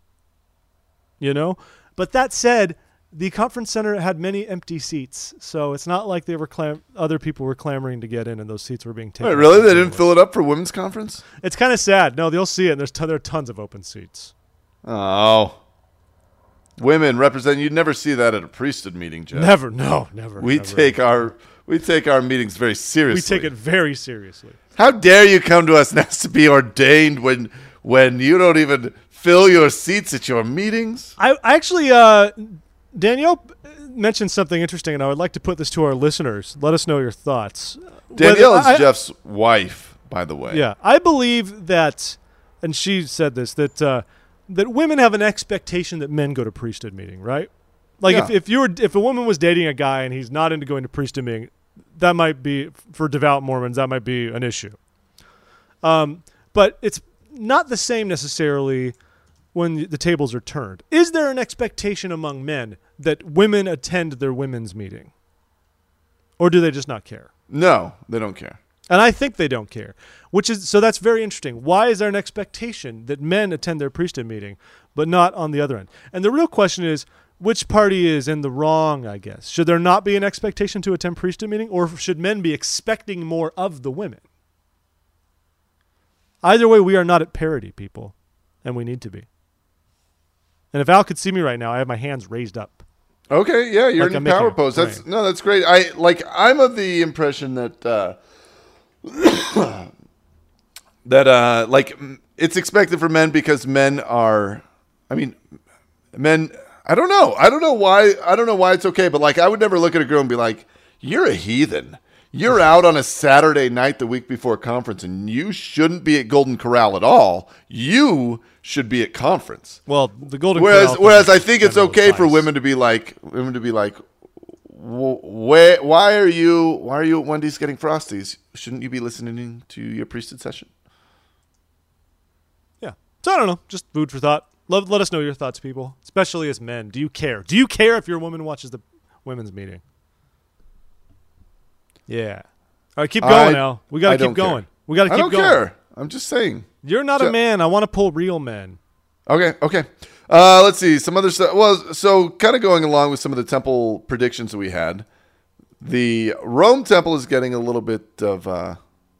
But that said, the conference center had many empty seats, so it's not like they were other people were clamoring to get in, and those seats were being taken. Wait, really? They didn't fill it up for women's conference? It's kind of sad. No, they'll see it, and there are tons of open seats. Oh. Women represent. You'd never see that at a priesthood meeting, Jeff. Never. No, never. We take our meetings very seriously. We take it very seriously. How dare you come to us and ask to be ordained when you don't even fill your seats at your meetings? I actually, Danielle mentioned something interesting, and I would like to put this to our listeners. Let us know your thoughts. Danielle is Jeff's wife, by the way. Yeah, I believe that, and she said this, that women have an expectation that men go to priesthood meeting, right? Like if a woman was dating a guy and he's not into going to priesthood meeting, that might be, for devout Mormons, that might be an issue. But it's not the same necessarily when the tables are turned. Is there an expectation among men that women attend their women's meeting? Or do they just not care? No, they don't care. And I think they don't care, so that's very interesting. Why is there an expectation that men attend their priesthood meeting, but not on the other end? And the real question is, which party is in the wrong, I guess? Should there not be an expectation to attend priesthood meeting, or should men be expecting more of the women? Either way, we are not at parity, people, and we need to be. And if Al could see me right now, I have my hands raised up. Okay, yeah, you're like in a power pose. That's great. I'm of the impression that that like it's expected for men because men are, I mean, men. I don't know. I don't know why it's okay. But like, I would never look at a girl and be like, "You're a heathen. You're out on a Saturday night the week before conference, and you shouldn't be at Golden Corral at all. You should be at conference." Well, the Golden Corral. Whereas I think it's okay advice. for women to be like, why are you at Wendy's getting Frosties? Shouldn't you be listening to your priesthood session? Yeah. So I don't know. Just food for thought. Let us know your thoughts, people, especially as men. Do you care? Do you care if your woman watches the women's meeting? Yeah. All right, keep going, Al. We got to keep going. Care. We got to keep going. I don't care. I'm just saying. You're not a man. I want to pull real men. Okay. Let's see. Some other stuff. Well, so kind of going along with some of the temple predictions that we had, the Rome temple is getting a little bit of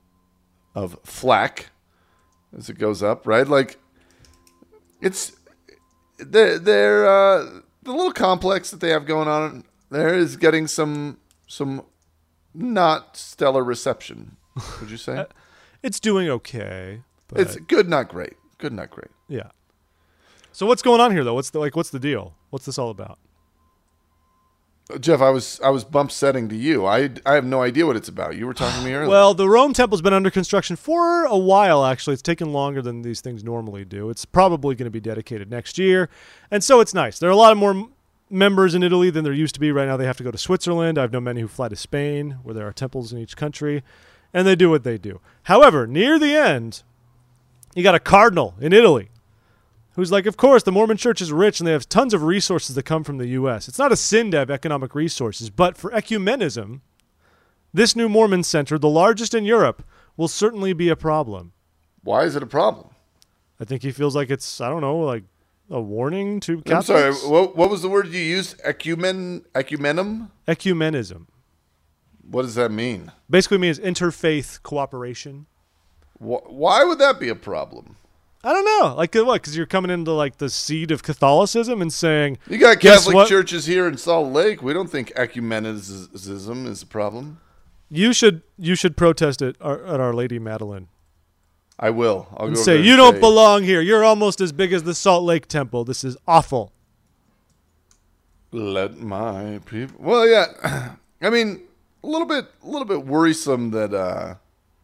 flack as it goes up, right? Like, it's they're the little complex that they have going on there is getting some not stellar reception. Would you say? It's doing okay. But It's good, not great. Good, not great. yeah. So what's going on here, though? What's the deal? What's this all about? Jeff, I was bump setting to you. I have no idea what it's about. You were talking to me earlier. Well, the Rome Temple's been under construction for a while, actually. It's taken longer than these things normally do. It's probably going to be dedicated next year. And so it's nice. There are a lot of more members in Italy than there used to be. Right now they have to go to Switzerland. I have known many who fly to Spain, where there are temples in each country, and they do what they do. However, near the end, you got a cardinal in Italy who's like, of course, the Mormon church is rich and they have tons of resources that come from the U.S. It's not a sin to have economic resources, but for ecumenism, this new Mormon center, the largest in Europe, will certainly be a problem. Why is it a problem? I think he feels like it's, I don't know, like a warning to I'm Catholics. sorry, what was the word you used? Ecumenism? Ecumenism. What does that mean? Basically means interfaith cooperation. Why would that be a problem? I don't know. Like what? Because you're coming into like the seed of Catholicism and saying, You got guess Catholic what? churches here in Salt Lake. We don't think ecumenism is a problem. You should protest at Our Lady Madeline. I will. I'll And go say, over there you and don't say, belong here. You're almost as big as the Salt Lake Temple. This is awful. Let my people. Well, yeah. I mean, a little bit worrisome that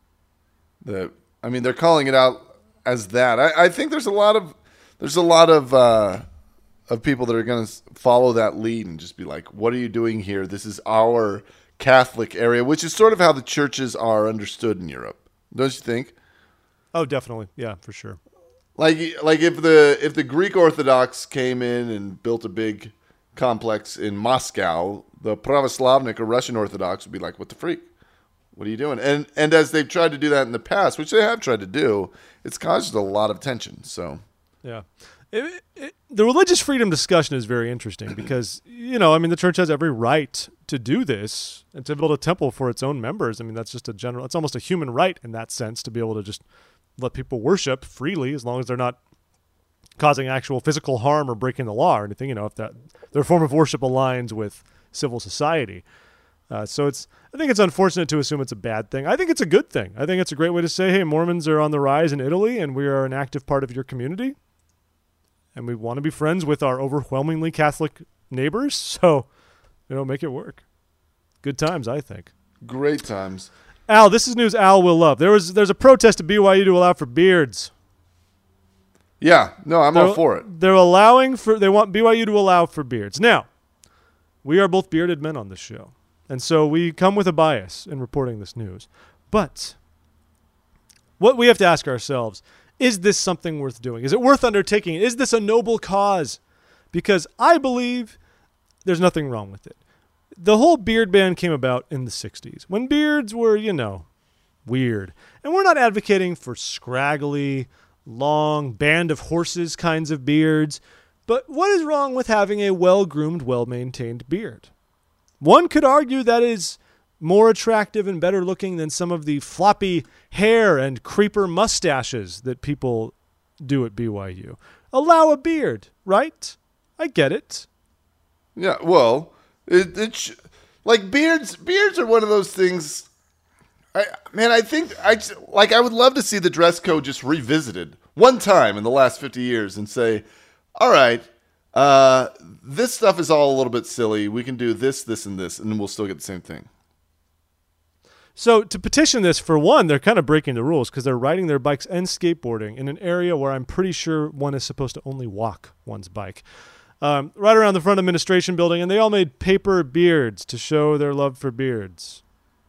I mean, they're calling it out as that. I think there's a lot of people that are going to follow that lead and just be like, "What are you doing here? This is our Catholic area," which is sort of how the churches are understood in Europe, don't you think? Oh, definitely. Yeah, for sure. Like if the Greek Orthodox came in and built a big complex in Moscow, the Pravoslavnik or Russian Orthodox would be like, "What the freak? What are you doing?" And as they've tried to do that in the past, which they have tried to do, it's caused a lot of tension. So Yeah. The religious freedom discussion is very interesting because, I mean, the church has every right to do this and to build a temple for its own members. I mean, that's just it's almost a human right in that sense to be able to just let people worship freely as long as they're not causing actual physical harm or breaking the law or anything, if their form of worship aligns with civil society. So I think it's unfortunate to assume it's a bad thing. I think it's a good thing. I think it's a great way to say, hey, Mormons are on the rise in Italy and we are an active part of your community. And we want to be friends with our overwhelmingly Catholic neighbors. So, make it work. Good times, I think. great times. Al, this is news Al will love. There's a protest at BYU to allow for beards. Yeah, no, I'm all for it. They want BYU to allow for beards. Now, we are both bearded men on this show. And so we come with a bias in reporting this news. But what we have to ask ourselves, is this something worth doing? Is it worth undertaking? Is this a noble cause? Because I believe there's nothing wrong with it. The whole beard ban came about in the 60s when beards were, weird. And we're not advocating for scraggly, long, band of horses kinds of beards. But what is wrong with having a well-groomed, well-maintained beard? One could argue that is more attractive and better looking than some of the floppy hair and creeper mustaches that people do at BYU. Allow a beard, right? I get it. Yeah, well, like beards are one of those things. I think I would love to see the dress code just revisited one time in the last 50 years and say, all right, this stuff is all a little bit silly. We can do this, this, and this, and then we'll still get the same thing. So to petition this, for one, they're kind of breaking the rules because they're riding their bikes and skateboarding in an area where I'm pretty sure one is supposed to only walk one's bike. Right around the front administration building, and they all made paper beards to show their love for beards.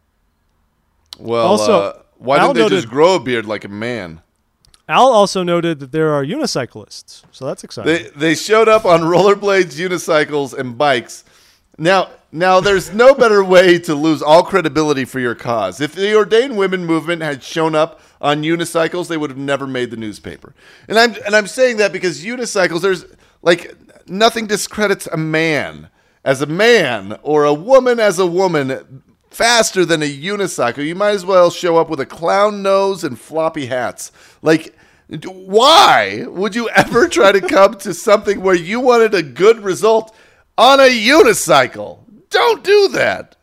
Well, also, why didn't they just grow a beard like a man? Al also noted that there are unicyclists, so that's exciting. They showed up on rollerblades, unicycles, and bikes. Now, there's no better way to lose all credibility for your cause. If the Ordained Women movement had shown up on unicycles, they would have never made the newspaper. And I'm saying that because unicycles, there's like nothing discredits a man as a man or a woman as a woman faster than a unicycle. You might as well show up with a clown nose and floppy hats. Like, why would you ever try to come to something where you wanted a good result on a unicycle? Don't do that.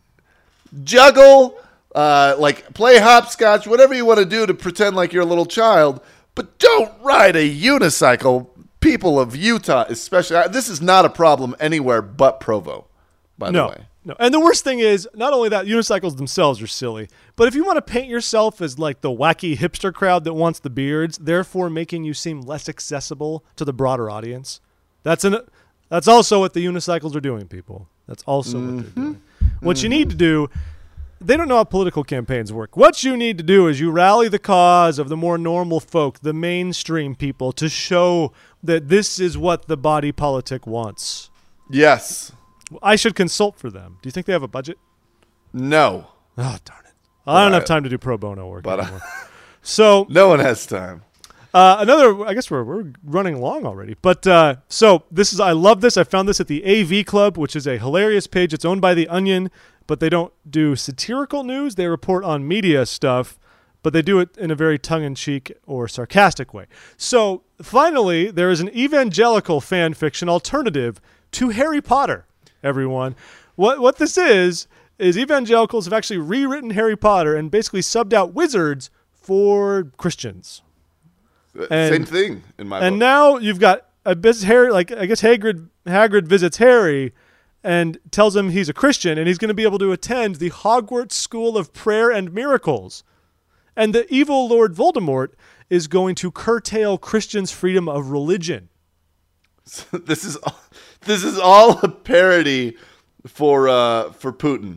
Juggle, play hopscotch, whatever you want to do to pretend like you're a little child, but don't ride a unicycle. People of Utah, especially, this is not a problem anywhere but Provo, by the way. No, and the worst thing is, not only that, unicycles themselves are silly, but if you want to paint yourself as like the wacky hipster crowd that wants the beards, therefore making you seem less accessible to the broader audience, that's also what the unicycles are doing, people. That's also what they're doing. What you need to do, they don't know how political campaigns work. What you need to do is you rally the cause of the more normal folk, the mainstream people, to show that this is what the body politic wants. Yes. I should consult for them. Do you think they have a budget? No. Oh, darn it. I don't have time to do pro bono work anymore. So no one has time. I guess we're running long already. But so I love this. I found this at the AV Club, which is a hilarious page. It's owned by The Onion, but they don't do satirical news. They report on media stuff, but they do it in a very tongue-in-cheek or sarcastic way. So finally, there is an evangelical fan fiction alternative to Harry Potter. Everyone. What this is evangelicals have actually rewritten Harry Potter and basically subbed out wizards for Christians. Same thing in my book. And now you've got Harry, I guess Hagrid visits Harry and tells him he's a Christian and he's going to be able to attend the Hogwarts School of Prayer and Miracles. And the evil Lord Voldemort is going to curtail Christians' freedom of religion. So this is all a parody for Putin.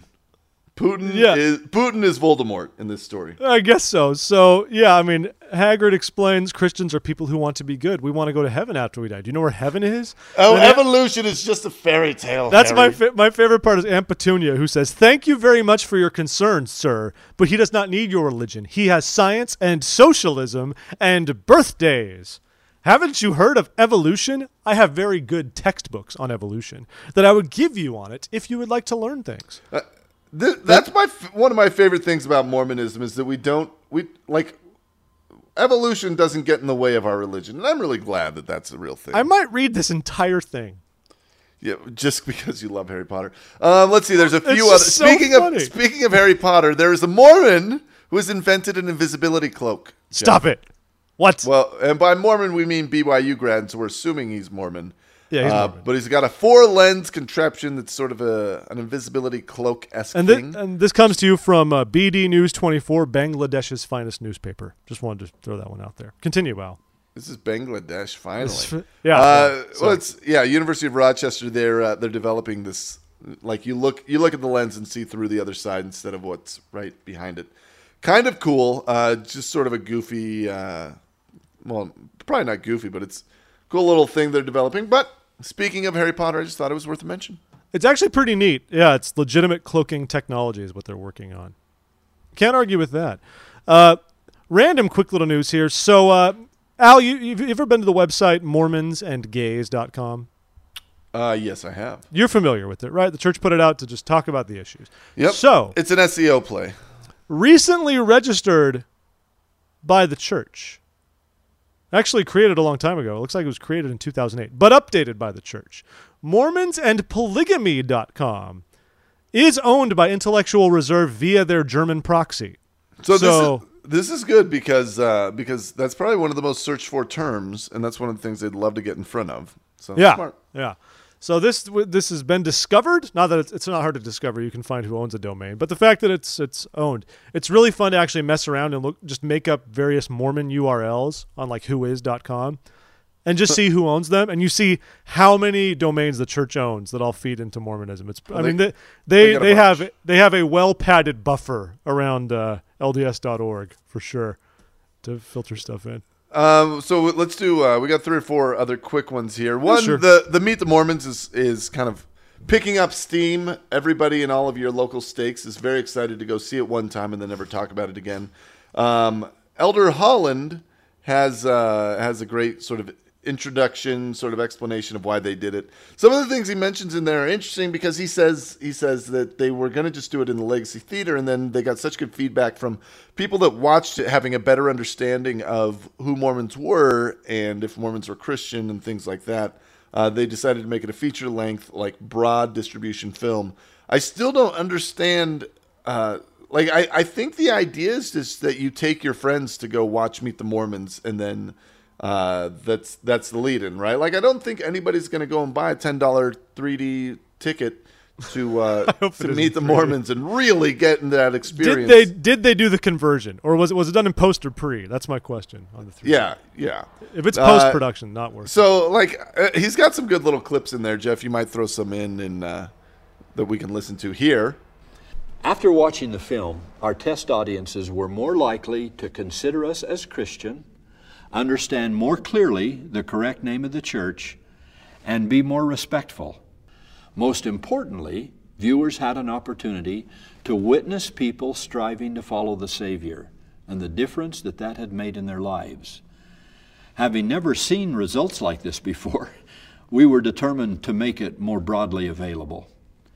Putin is Voldemort in this story. I guess so. So yeah, I mean, Hagrid explains Christians are people who want to be good. We want to go to heaven after we die. Do you know where heaven is? Oh, evolution is just a fairy tale. That's my favorite part is Aunt Petunia, who says, "Thank you very much for your concern, sir, but he does not need your religion. He has science and socialism and birthdays. Haven't you heard of evolution? I have very good textbooks on evolution that I would give you on it if you would like to learn things." That's one of my favorite things about Mormonism is that evolution doesn't get in the way of our religion, and I'm really glad that that's a real thing. I might read this entire thing. Yeah, just because you love Harry Potter. Let's see. There's a few other. Speaking of Harry Potter, there is a Mormon who has invented an invisibility cloak. Stop it. What? Well, and by Mormon we mean BYU grad, so we're assuming he's Mormon. Yeah, he's Mormon. But he's got a 4-lens contraption that's sort of an invisibility cloak-esque thing. And this comes to you from BD News 24, Bangladesh's finest newspaper. Just wanted to throw that one out there. Continue, Al. This is Bangladesh, finally. University of Rochester. They're developing this. Like you look at the lens and see through the other side instead of what's right behind it. Kind of cool. Just sort of a goofy. Well, probably not goofy, but it's a cool little thing they're developing. But speaking of Harry Potter, I just thought it was worth a mention. It's actually pretty neat. Yeah, it's legitimate cloaking technology is what they're working on. Can't argue with that. Random quick little news here. So, Al, you've ever been to the website mormonsandgays.com? Yes, I have. You're familiar with it, right? The church put it out to just talk about the issues. Yep. So it's an SEO play. Recently registered by the church. Actually created a long time ago. It looks like it was created in 2008, but updated by the church. Mormonsandpolygamy.com is owned by Intellectual Reserve via their German proxy. So this is good because that's probably one of the most searched for terms, and that's one of the things they'd love to get in front of. So smart. Yeah. So this has been discovered. Not that it's not hard to discover. You can find who owns a domain, but the fact that it's owned, it's really fun to actually mess around and just make up various Mormon URLs on like whois.com and just see who owns them, and you see how many domains the church owns that all feed into Mormonism. They have a well padded buffer around LDS.org for sure to filter stuff in. So let's do. We got 3 or 4 other quick ones here. One, sure. the Meet the Mormons is kind of picking up steam. Everybody in all of your local stakes is very excited to go see it one time and then never talk about it again. Elder Holland has a great sort of introduction, sort of explanation of why they did it. Some of the things he mentions in there are interesting because he says that they were going to just do it in the Legacy Theater, and then they got such good feedback from people that watched it having a better understanding of who Mormons were and if Mormons were Christian and things like that. They decided to make it a feature-length, like broad distribution film. I still don't understand. I think the idea is just that you take your friends to go watch Meet the Mormons, and then that's the lead-in, right? Like, I don't think anybody's going to go and buy a $10 3D ticket to Meet the Mormons and really get into that experience. Did they do the conversion, or was it done in post or pre? That's my question on the 3D. Yeah. If it's post production, not worth. So he's got some good little clips in there, Jeff. You might throw some in that we can listen to here. After watching the film, our test audiences were more likely to consider us as Christian, understand more clearly the correct name of the church, and be more respectful. Most importantly, viewers had an opportunity to witness people striving to follow the Savior and the difference that had made in their lives. Having never seen results like this before, we were determined to make it more broadly available.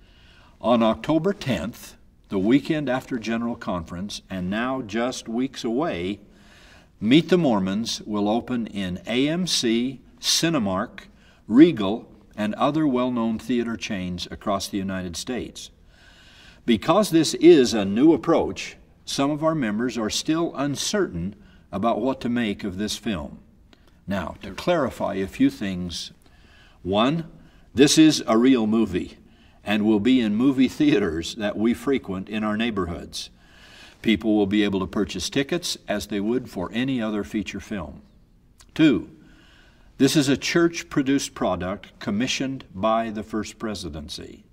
On October 10th, the weekend after General Conference, and now just weeks away, Meet the Mormons will open in AMC, Cinemark, Regal, and other well-known theater chains across the United States. Because this is a new approach, some of our members are still uncertain about what to make of this film. Now, to clarify a few things. One, this is a real movie and will be in movie theaters that we frequent in our neighborhoods. People will be able to purchase tickets as they would for any other feature film. 2, this is a church-produced product commissioned by the First Presidency.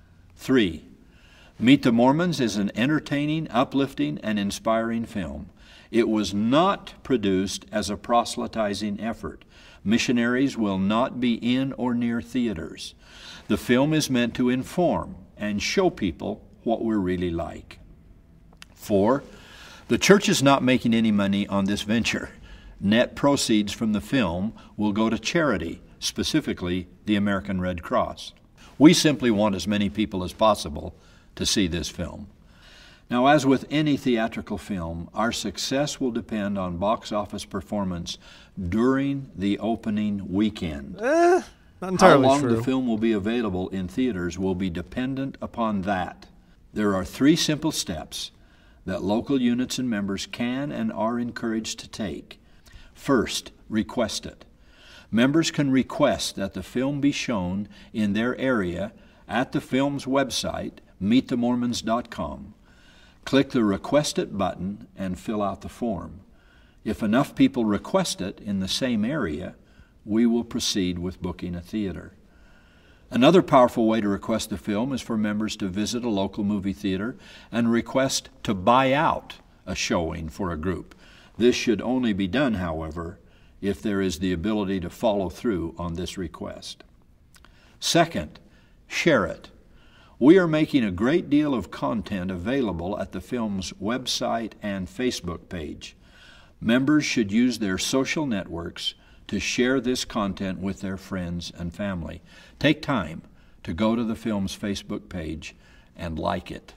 3, Meet the Mormons is an entertaining, uplifting, and inspiring film. It was not produced as a proselytizing effort. Missionaries will not be in or near theaters. The film is meant to inform and show people what we're really like. 4, the church is not making any money on this venture. Net proceeds from the film will go to charity, specifically the American Red Cross. We simply want as many people as possible to see this film. Now, as with any theatrical film, our success will depend on box office performance during the opening weekend. Not entirely How long true. the film will be available in theaters will be dependent upon that. There are 3 simple steps that local units and members can and are encouraged to take. First, request it. Members can request that the film be shown in their area at the film's website, meetthemormons.com. Click the Request It button and fill out the form. If enough people request it in the same area, we will proceed with booking a theater. Another powerful way to request the film is for members to visit a local movie theater and request to buy out a showing for a group. This should only be done, however, if there is the ability to follow through on this request. Second, share it. We are making a great deal of content available at the film's website and Facebook page. Members should use their social networks to share this content with their friends and family. Take time to go to the film's Facebook page and like it.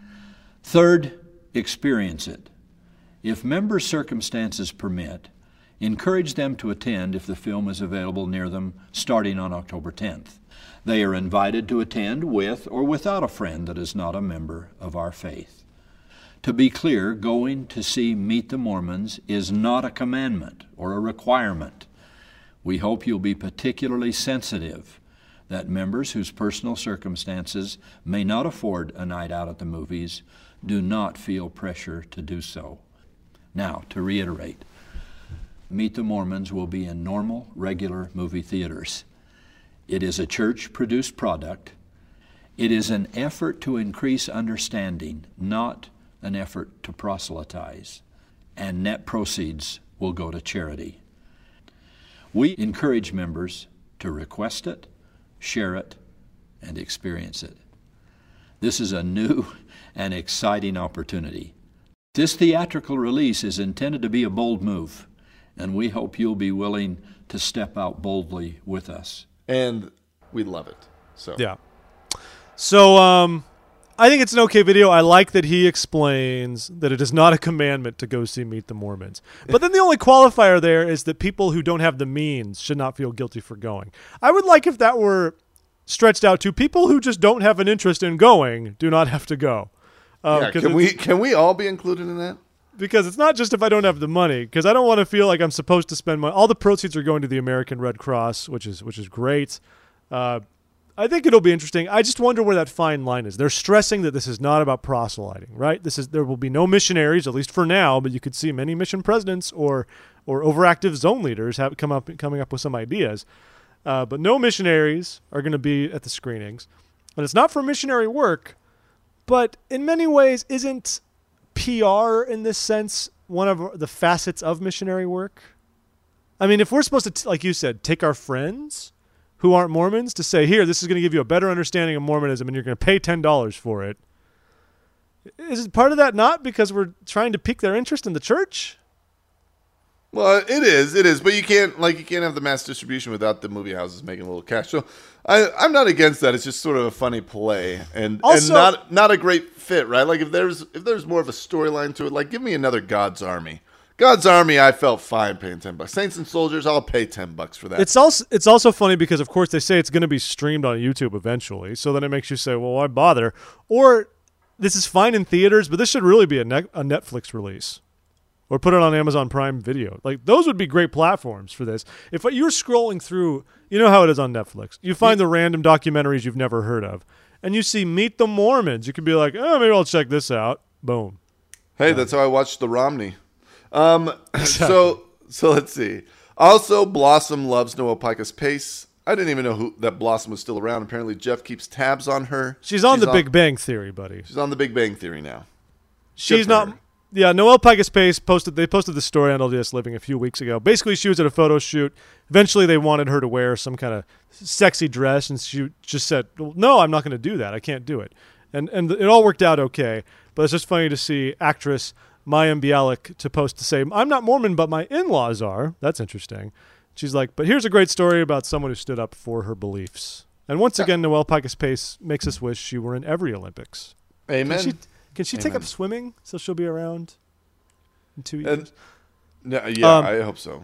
Third, experience it. If member circumstances permit, Encourage them to attend if the film is available near them starting on October 10th. They are invited to attend with or without a friend that is not a member of our faith. To be clear, going to see Meet the Mormons is not a commandment or a requirement. We hope you'll be particularly sensitive that members whose personal circumstances may not afford a night out at the movies do not feel pressure to do so. Now, to reiterate, Meet the Mormons will be in normal, regular movie theaters. It is a church-produced product. It is an effort to increase understanding, not an effort to proselytize. And net proceeds will go to charity. We encourage members to request it, share it, and experience it. This is a new and exciting opportunity. This theatrical release is intended to be a bold move, and we hope you'll be willing to step out boldly with us. And we love it. So Yeah. So I think it's an okay video. I like that he explains that it is not a commandment to go see Meet the Mormons. But then the only qualifier there is that people who don't have the means should not feel guilty for going. I would like if that were stretched out to people who just don't have an interest in going do not have to go. yeah, can we all be included in that? Because it's not just if I don't have the money, because I don't want to feel like I'm supposed to spend money. All the proceeds are going to the American Red Cross, which is great. I think it'll be interesting. I just wonder where that fine line is. They're stressing that this is not about proselyting, right? There will be no missionaries, at least for now, but you could see many mission presidents or overactive zone leaders coming up with some ideas. But no missionaries are going to be at the screenings. And it's not for missionary work, but in many ways isn't PR in this sense one of the facets of missionary work? I mean, if we're supposed to, like you said, take our friends who aren't Mormons to say, here, this is going to give you a better understanding of Mormonism and you're going to pay $10 for it. Is it part of that not because we're trying to pique their interest in the church? Well, it is, but you can't have the mass distribution without the movie houses making a little cash. So I'm not against that. It's just sort of a funny play and Also, not a great fit, right? Like if there's more of a storyline to it, like give me another God's Army. God's Army, I felt fine paying $10. Saints and Soldiers, I'll pay $10 for that. It's also funny because of course they say it's going to be streamed on YouTube eventually, so then it makes you say, well, why bother? Or this is fine in theaters, but this should really be a Netflix release. Or put it on Amazon Prime Video. Like, those would be great platforms for this. If you're scrolling through, you know how it is on Netflix. You find the random documentaries you've never heard of, and you see Meet the Mormons. You could be like, oh, maybe I'll check this out. Boom. Hey, that's how I watched The Romney. So let's see. Also, Blossom loves Noel Picus Pace. I didn't even know that Blossom was still around. Apparently, Jeff keeps tabs on her. She's on The Big Bang Theory, buddy. She's on The Big Bang Theory now. She's not... Her. Yeah, Noel Picus Pace posted the story on LDS Living a few weeks ago. Basically, she was at a photo shoot. Eventually, they wanted her to wear some kind of sexy dress, and she just said, well, no, I'm not going to do that. I can't do it. And it all worked out okay, but it's just funny to see actress Mayim Bialik to post to say, I'm not Mormon, but my in-laws are. That's interesting. She's like, but here's a great story about someone who stood up for her beliefs. And once again, Noel Picus Pace makes us wish she were in every Olympics. Amen. Can she take up swimming so she'll be around in 2 years? I hope so.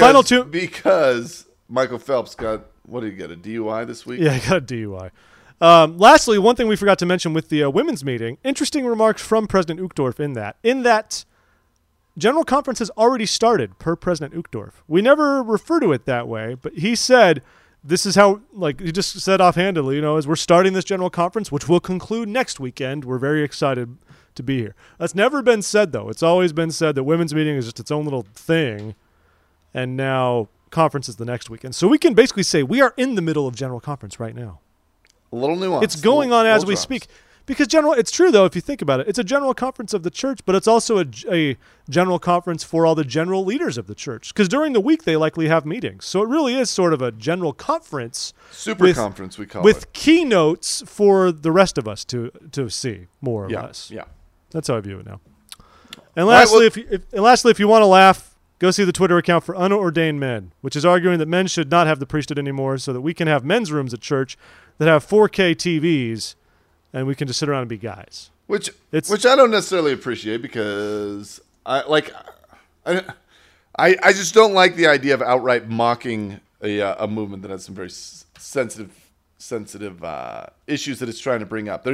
Because Michael Phelps got, what did he get, a DUI this week? Yeah, he got a DUI. Lastly, one thing we forgot to mention with the women's meeting, interesting remarks from President Uchtdorf in that General Conference has already started, per President Uchtdorf. We never refer to it that way, but he said... This is how, like he just said offhandedly, as we're starting this General Conference, which will conclude next weekend, we're very excited to be here. That's never been said, though. It's always been said that women's meeting is just its own little thing, and now conference is the next weekend. So we can basically say we are in the middle of General Conference right now. A little nuance. It's going on as we speak. Because it's true, though, if you think about it. It's a general conference of the church, but it's also a general conference for all the general leaders of the church. Because during the week, they likely have meetings. So it really is sort of a general conference. Conference, we call it. With keynotes for the rest of us to see, more or less. Yeah. That's how I view it now. And lastly, if you want to laugh, go see the Twitter account for Unordained Men, which is arguing that men should not have the priesthood anymore so that we can have men's rooms at church that have 4K TVs and we can just sit around and be guys. Which I don't necessarily appreciate because I I just don't like the idea of outright mocking a movement that has some very sensitive issues that it's trying to bring up. There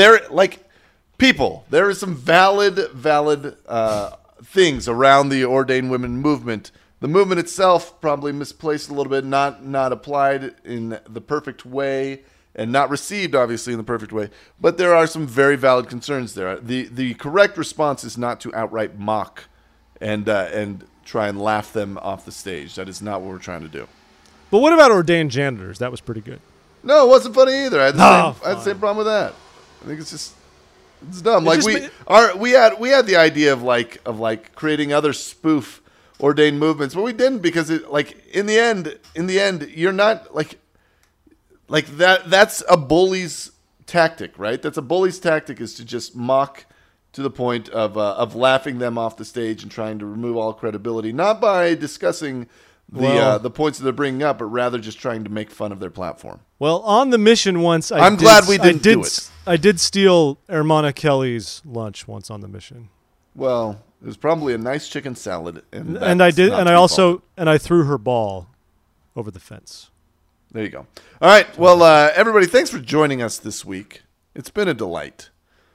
are some valid things around the ordained women movement. The movement itself probably misplaced a little bit, not applied in the perfect way, and not received, obviously, in the perfect way. But there are some very valid concerns there. The correct response is not to outright mock and try and laugh them off the stage. That is not what we're trying to do. But what about ordained janitors? That was pretty good. No, it wasn't funny either. I had the same problem with that. I think it's dumb. We had the idea of creating other spoof ordained movements, but we didn't, because in the end you're not like that. That's a bully's tactic, right? That's a bully's tactic, is to just mock to the point of laughing them off the stage and trying to remove all credibility, not by discussing the points that they're bringing up, but rather just trying to make fun of their platform. Well, on the mission once, I'm glad we didn't do it. I did steal Ermana Kelly's lunch once on the mission. Well, it was probably a nice chicken salad, and I threw her ball over the fence. There you go. All right. Well, everybody, thanks for joining us this week. It's been a delight.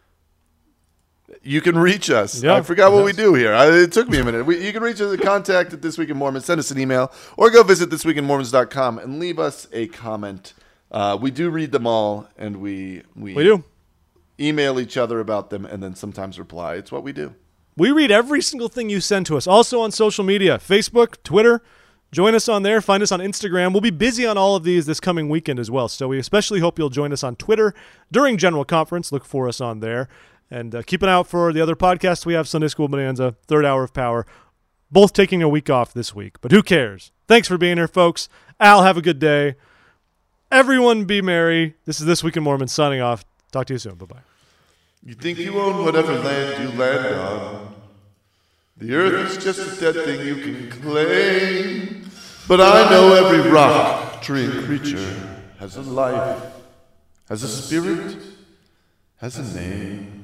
You can reach us. Yeah, I forgot what we do here. It took me a minute. You can reach us at contact at This Week in Mormons. Send us an email, or go visit thisweekinmormons.com and leave us a comment. We do read them all, and we do email each other about them, and then sometimes reply. It's what we do. We read every single thing you send to us. Also on social media, Facebook, Twitter. Join us on there. Find us on Instagram. We'll be busy on all of these this coming weekend as well. So we especially hope you'll join us on Twitter during General Conference. Look for us on there. And keep an eye out for the other podcasts we have, Sunday School Bonanza, Third Hour of Power, both taking a week off this week. But who cares? Thanks for being here, folks. Al, have a good day. Everyone be merry. This is This Week in Mormons signing off. Talk to you soon. Bye-bye. You think you own whatever land you land on. The earth is just a dead thing you can claim. But I know every rock, tree, and creature has a life, has a spirit, has a name.